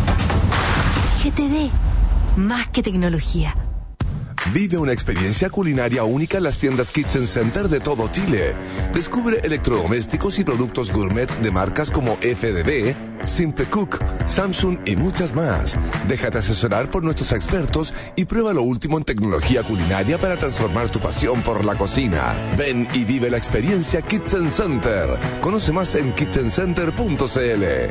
G T D, más que tecnología. Vive una experiencia culinaria única en las tiendas Kitchen Center de todo Chile. Descubre electrodomésticos y productos gourmet de marcas como F D B, Simple Cook, Samsung y muchas más. Déjate asesorar por nuestros expertos y prueba lo último en tecnología culinaria para transformar tu pasión por la cocina. Ven y vive la experiencia Kitchen Center. Conoce más en kitchen center punto c l.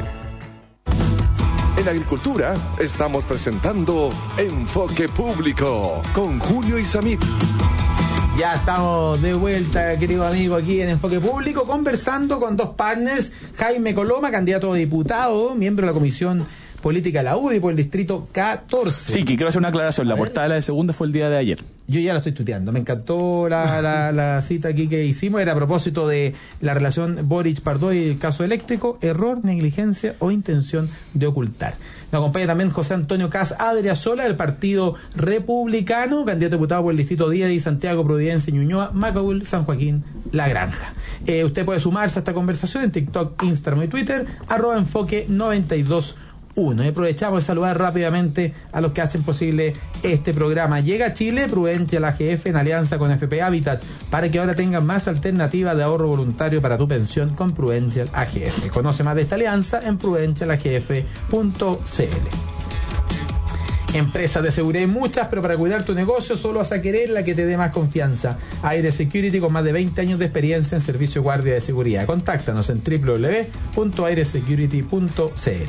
En Agricultura estamos presentando Enfoque Público con Julio Isamit. Ya estamos de vuelta, querido amigo, aquí en Enfoque Público, conversando con dos partners. Jaime Coloma, candidato a diputado, miembro de la Comisión Política de la U D I por el Distrito catorce. Sí, que quiero hacer una aclaración. La portada de la de segunda fue el día de ayer. Yo ya la estoy tuteando. Me encantó la, la, la cita aquí que hicimos. Era a propósito de la relación Boric-Pardoy y el caso eléctrico. Error, negligencia o intención de ocultar. Nos acompaña también José Antonio Cas Adriasola, del Partido Republicano, candidato a diputado por el Distrito diez de Santiago, Providencia, Ñuñoa, Macaúl, San Joaquín, La Granja. Eh, usted puede sumarse a esta conversación en TikTok, Instagram y Twitter, arroba enfoque noventa y dos uno. Y aprovechamos de saludar rápidamente a los que hacen posible este programa. Llega a Chile Prudential A G F en alianza con F P Habitat para que ahora tengan más alternativas de ahorro voluntario para tu pensión con Prudential A G F. Conoce más de esta alianza en prudential a g f punto c l. Empresas de seguridad hay muchas, pero para cuidar tu negocio solo vas a querer la que te dé más confianza. Aire Security, con más de veinte años de experiencia en servicio de guardia de seguridad. Contáctanos en doble u doble u doble u punto aire security punto c l.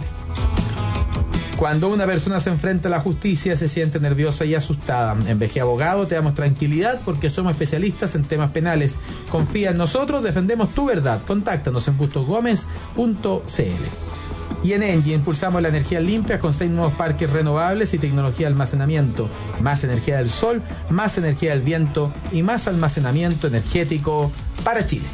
Cuando una persona se enfrenta a la justicia se siente nerviosa y asustada. En V G Abogado te damos tranquilidad porque somos especialistas en temas penales. Confía en nosotros, defendemos tu verdad. Contáctanos en bustos gómez punto c l. Y en Engie impulsamos la energía limpia con seis nuevos parques renovables y tecnología de almacenamiento. Más energía del sol, más energía del viento y más almacenamiento energético para Chile.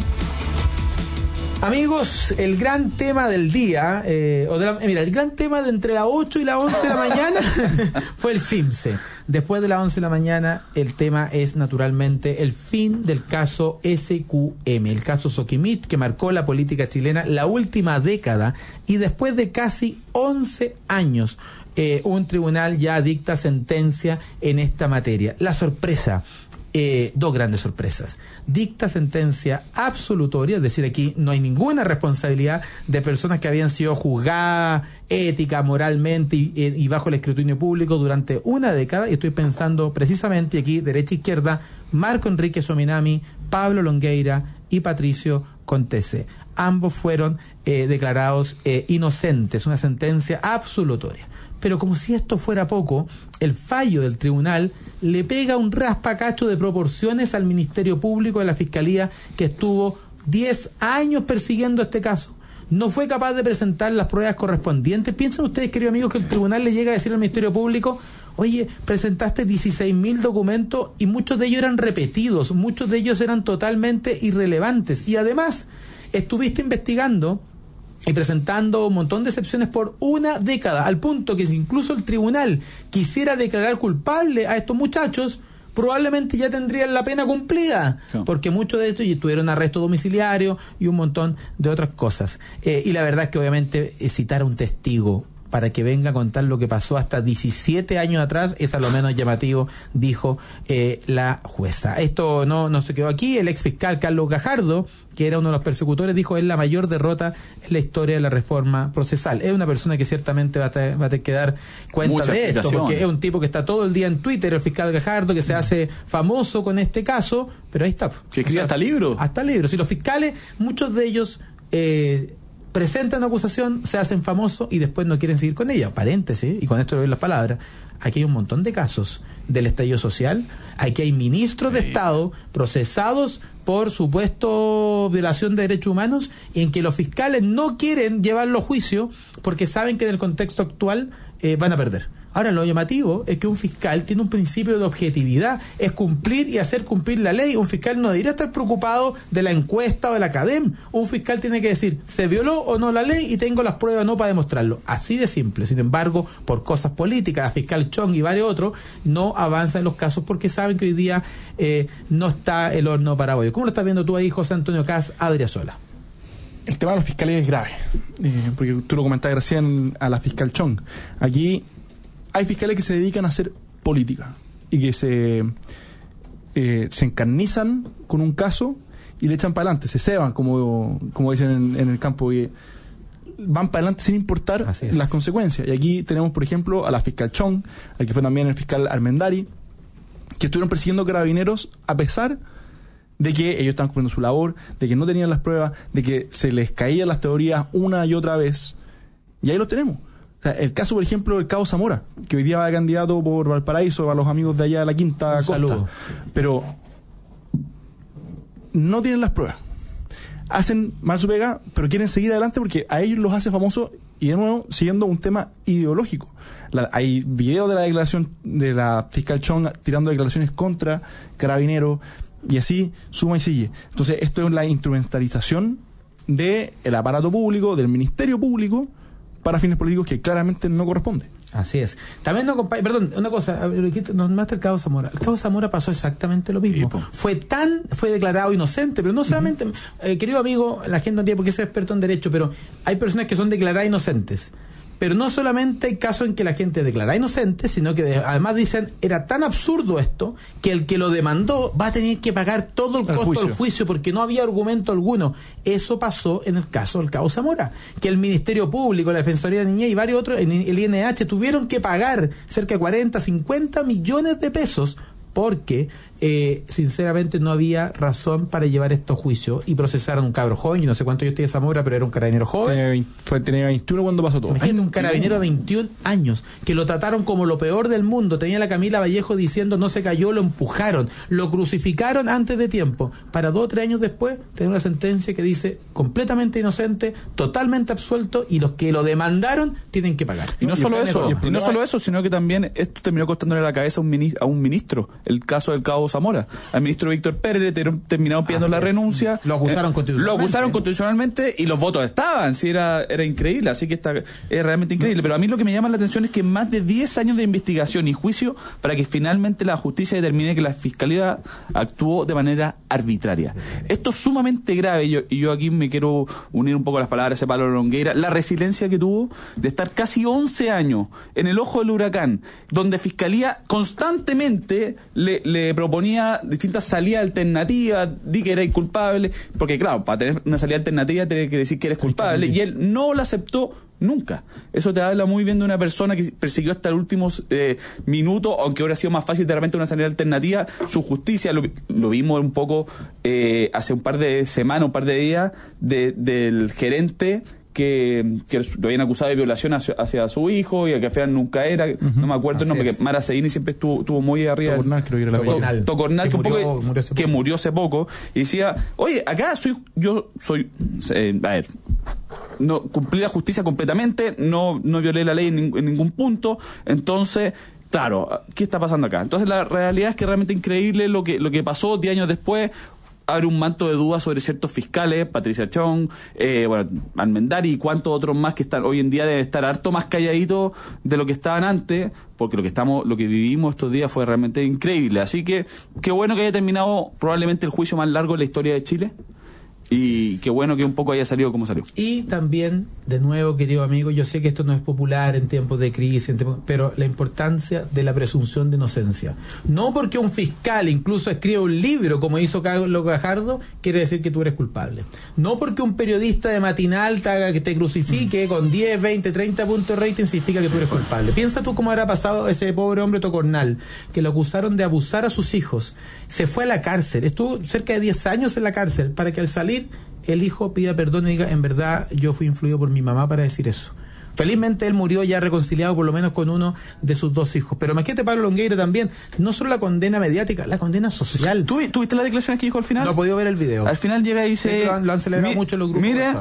Amigos, el gran tema del día, eh, o de la, eh, mira, el gran tema de entre las ocho y las once de la mañana fue el FIMSE. Después de las once de la mañana, el tema es naturalmente el fin del caso S Q M, el caso Soquimich, que marcó la política chilena la última década, y después de casi once años, eh, un tribunal ya dicta sentencia en esta materia. La sorpresa. Eh, dos grandes sorpresas. Dicta sentencia absolutoria, es decir, aquí no hay ninguna responsabilidad de personas que habían sido juzgadas ética, moralmente y, y bajo el escrutinio público durante una década, y estoy pensando precisamente aquí, derecha e izquierda, Marco Enrique Sominami, Pablo Longueira y Patricio Contese. Ambos fueron eh, declarados eh, inocentes, una sentencia absolutoria. Pero como si esto fuera poco, el fallo del tribunal le pega un raspacacho de proporciones al Ministerio Público de la Fiscalía, que estuvo diez años persiguiendo este caso. No fue capaz de presentar las pruebas correspondientes. Piensen ustedes, queridos amigos, que el tribunal le llega a decir al Ministerio Público: oye, presentaste dieciséis mil documentos y muchos de ellos eran repetidos, muchos de ellos eran totalmente irrelevantes. Y además, estuviste investigando y presentando un montón de excepciones por una década, al punto que si incluso el tribunal quisiera declarar culpable a estos muchachos, probablemente ya tendrían la pena cumplida, no. porque muchos de estos tuvieron arresto domiciliario y un montón de otras cosas. Eh, y la verdad es que obviamente eh, citar a un testigo para que venga a contar lo que pasó hasta diecisiete años atrás es a lo menos llamativo, dijo eh, la jueza. Esto no, no se quedó aquí. El ex fiscal Carlos Gajardo, que era uno de los persecutores, dijo: es la mayor derrota en la historia de la reforma procesal. Es una persona que ciertamente va a, te, va a tener que dar cuenta Mucha de esto, porque es un tipo que está todo el día en Twitter, el fiscal Gajardo, que se hace famoso con este caso, pero ahí está. Que escribe o sea, hasta libros. Hasta libros. Si los fiscales, muchos de ellos eh, presentan una acusación, se hacen famosos y después no quieren seguir con ella. Paréntesis, y con esto le doy las palabras. Aquí hay un montón de casos del estallido social. Aquí hay ministros sí. de Estado procesados por supuesto violación de derechos humanos, y en que los fiscales no quieren llevarlo a juicio porque saben que en el contexto actual eh, van a perder. Ahora, lo llamativo es que un fiscal tiene un principio de objetividad, es cumplir y hacer cumplir la ley. Un fiscal no debería estar preocupado de la encuesta o de la CADEM. Un fiscal tiene que decir, ¿se violó o no la ley? Y tengo las pruebas o no para demostrarlo. Así de simple. Sin embargo, por cosas políticas, la fiscal Chong y varios otros no avanzan los casos porque saben que hoy día eh, no está el horno para bollo. ¿Cómo lo estás viendo tú ahí, José Antonio Caz, Adriasola? El tema de los fiscales es grave, eh, porque tú lo comentaste recién a la fiscal Chong. Aquí hay fiscales que se dedican a hacer política y que se eh, se encarnizan con un caso y le echan para adelante, se ceban, como, como dicen en, en el campo, y van para adelante sin importar las consecuencias. Y aquí tenemos, por ejemplo, a la fiscal Chong, al que fue también el fiscal Armendari, que estuvieron persiguiendo carabineros a pesar de que ellos estaban cumpliendo su labor, de que no tenían las pruebas, de que se les caían las teorías una y otra vez. Y ahí lo tenemos. O sea, el caso, por ejemplo, del Cabo Zamora, que hoy día va de candidato por Valparaíso, a los amigos de allá de la Quinta Costa. Saludo. Pero no tienen las pruebas. Hacen mal su pega, pero quieren seguir adelante porque a ellos los hace famosos y, de nuevo, siguiendo un tema ideológico. La, hay videos de la declaración de la fiscal Chong tirando declaraciones contra carabineros y así suma y sigue. Entonces, esto es la instrumentalización del aparato público, del ministerio público, para fines políticos que claramente no corresponde. Así es. También no, compa- perdón, una cosa, nos mata el Cabo Zamora. El Cabo Zamora pasó exactamente lo mismo. Sí, fue tan, fue declarado inocente, pero no solamente, uh-huh. eh, querido amigo, la gente no tiene por qué ser experto en derecho, pero hay personas que son declaradas inocentes. Pero no solamente hay casos en que la gente declara inocente, sino que de, además dicen, era tan absurdo esto, que el que lo demandó va a tener que pagar todo el, el costo juicio. del juicio, porque no había argumento alguno. Eso pasó en el caso del Cabo Zamora, que el Ministerio Público, la Defensoría de la Niñez y varios otros, el I N H, tuvieron que pagar cerca de cuarenta, cincuenta millones de pesos porque eh, sinceramente no había razón para llevar estos juicios y procesaron a un cabro joven. Yo no sé cuánto yo estoy de Zamora, pero era un carabinero joven. Tenía veinte, fue, tenía veintiuno cuando pasó todo. Imagínate, un carabinero de veintiún años que lo trataron como lo peor del mundo. Tenía la Camila Vallejo diciendo no se cayó, lo empujaron, lo crucificaron antes de tiempo, para dos o tres años después tener una sentencia que dice completamente inocente, totalmente absuelto, y los que lo demandaron tienen que pagar. Y no, no solo eso, y no solo eso, sino que también esto terminó costándole la cabeza a un ministro, a un ministro. El caso del Cabo Zamora. Al ministro Víctor Pérez le ter- terminaron pidiendo Así la es. renuncia. Lo acusaron eh, constitucionalmente. Lo acusaron constitucionalmente y los votos estaban. Sí, era, era increíble. Así que está, es realmente increíble. Pero a mí lo que me llama la atención es que más de diez años de investigación y juicio para que finalmente la justicia determine que la fiscalía actuó de manera arbitraria. Esto es sumamente grave. Y yo, y yo aquí me quiero unir un poco a las palabras de Pablo Longueira. La resiliencia que tuvo de estar casi once años en el ojo del huracán, donde Fiscalía constantemente le le proponía distintas salidas alternativas, di que era inculpable, porque claro, para tener una salida alternativa tenés que decir que eres culpable, y él no la aceptó nunca. Eso te habla muy bien de una persona que persiguió hasta el último eh, minuto, aunque hubiera sido más fácil de repente una salida alternativa, su justicia, lo, lo vimos un poco eh, hace un par de semanas, un par de días, de, del gerente que, que lo habían acusado de violación hacia, hacia su hijo y que al final nunca era, uh-huh. no me acuerdo el nombre, que Mara Sedini siempre estuvo, estuvo muy arriba. Tocornal, creo que era la Tocornal, Tocornal, que, que, murió, murió, murió que murió hace poco, y decía, oye, acá soy yo soy, eh, a ver, no cumplí la justicia completamente, no, no violé la ley en, ning- en ningún punto, entonces... Claro, ¿qué está pasando acá? Entonces la realidad es que es realmente increíble lo que, lo que pasó diez años después. Abre un manto de dudas sobre ciertos fiscales, Patricia Chong, eh, bueno, Almendari y cuántos otros más que están hoy en día deben estar harto más calladitos de lo que estaban antes, porque lo que estamos, lo que vivimos estos días fue realmente increíble. Así que qué bueno que haya terminado probablemente el juicio más largo de la historia de Chile. Y qué bueno que un poco haya salido como salió. Y también, de nuevo, querido amigo, yo sé que esto no es popular en tiempos de crisis, en tiempos, pero la importancia de la presunción de inocencia. No porque un fiscal incluso escriba un libro, como hizo Carlos Gajardo, quiere decir que tú eres culpable. No porque un periodista de matinal te haga que te crucifique mm. con diez, veinte, treinta puntos de rating significa que tú eres culpable. Piensa tú cómo habrá pasado ese pobre hombre Tocornal, que lo acusaron de abusar a sus hijos. Se fue a la cárcel, estuvo cerca de diez años en la cárcel, para que al salir el hijo pida perdón y diga, en verdad yo fui influido por mi mamá para decir eso. Felizmente él murió ya reconciliado por lo menos con uno de sus dos hijos. Pero imagínate Pablo Longueira también, no solo la condena mediática, la condena social. ¿Tú, ¿Tuviste las declaraciones que dijo al final? No he podido ver el video. Al final llega y dice... Sí, lo, han, lo han celebrado mi, mucho los grupos mire, WhatsApp.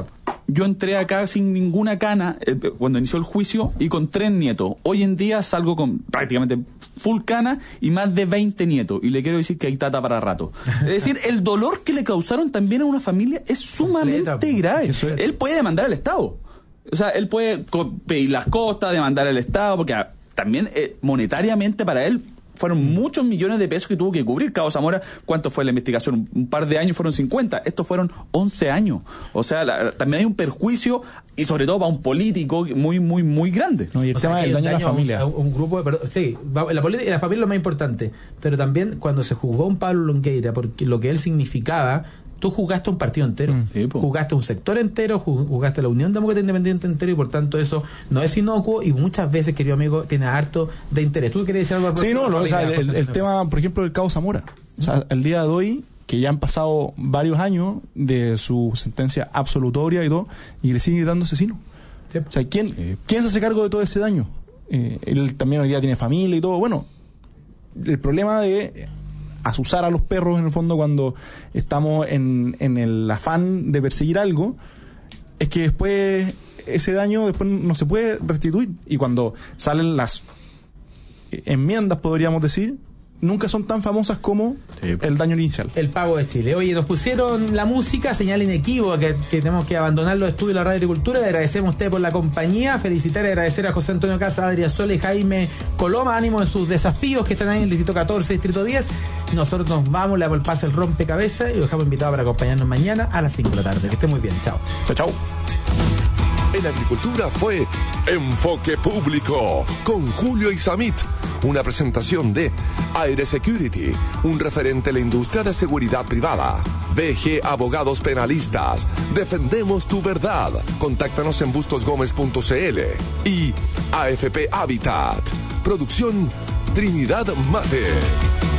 yo entré acá sin ninguna cana eh, cuando inició el juicio y con tres nietos. Hoy en día salgo con prácticamente full cana y más de veinte nietos. Y le quiero decir que hay tata para rato. Es decir, el dolor que le causaron también a una familia es sumamente grave. Él puede demandar al Estado. O sea, él puede pedir las costas, demandar al Estado, porque ah, también eh, monetariamente para él fueron muchos millones de pesos que tuvo que cubrir. Cabo Zamora, ¿cuánto fue la investigación? Un, un par de años fueron cincuenta. Estos fueron once años. O sea, la, también hay un perjuicio, y sobre todo para un político, muy, muy, muy grande. No, y el o tema sea, del daño a la familia. Un, un grupo de, pero, sí, la política y la familia es lo más importante. Pero también cuando se juzgó a un Pablo Longueira, porque lo que él significaba, tú jugaste un partido entero, sí, jugaste un sector entero, jugaste la Unión Demócrata Independiente entero, y por tanto eso no es inocuo y muchas veces, querido amigo, tiene harto de interés. ¿Tú querías decir algo al Sí, no, no, o sea, el, el, el no. tema, por ejemplo, del Cabo Zamora. O sea, el día de hoy, que ya han pasado varios años de su sentencia absolutoria y todo, y le siguen gritando asesino. Sí. O sea, ¿quién, sí. ¿quién se hace cargo de todo ese daño? Eh, él también hoy día tiene familia y todo. Bueno, el problema de asusar a los perros, en el fondo, cuando estamos en, en el afán de perseguir algo, es que después ese daño después no se puede restituir, y cuando salen las enmiendas, podríamos decir, nunca son tan famosas como sí. el daño inicial. El pago de Chile. Oye, nos pusieron la música, señal inequívoca que, que tenemos que abandonar los estudios de la Radio Agricultura. Le agradecemos a usted por la compañía, felicitar y agradecer a José Antonio Casa, Adrián Sola y Jaime Coloma, ánimo en sus desafíos que están ahí en el Distrito catorce, Distrito diez. Nosotros nos vamos, le damos el pase el rompecabezas y lo dejamos invitado para acompañarnos mañana a las cinco de la tarde. Que esté muy bien. Chao. Chao, chao. En Agricultura fue Enfoque Público con Julio Isamit, una presentación de Aire Security, un referente en la industria de seguridad privada. B G Abogados Penalistas, defendemos tu verdad. Contáctanos en bustos gómez punto c l. Y A F P Habitat, producción Trinidad Mate.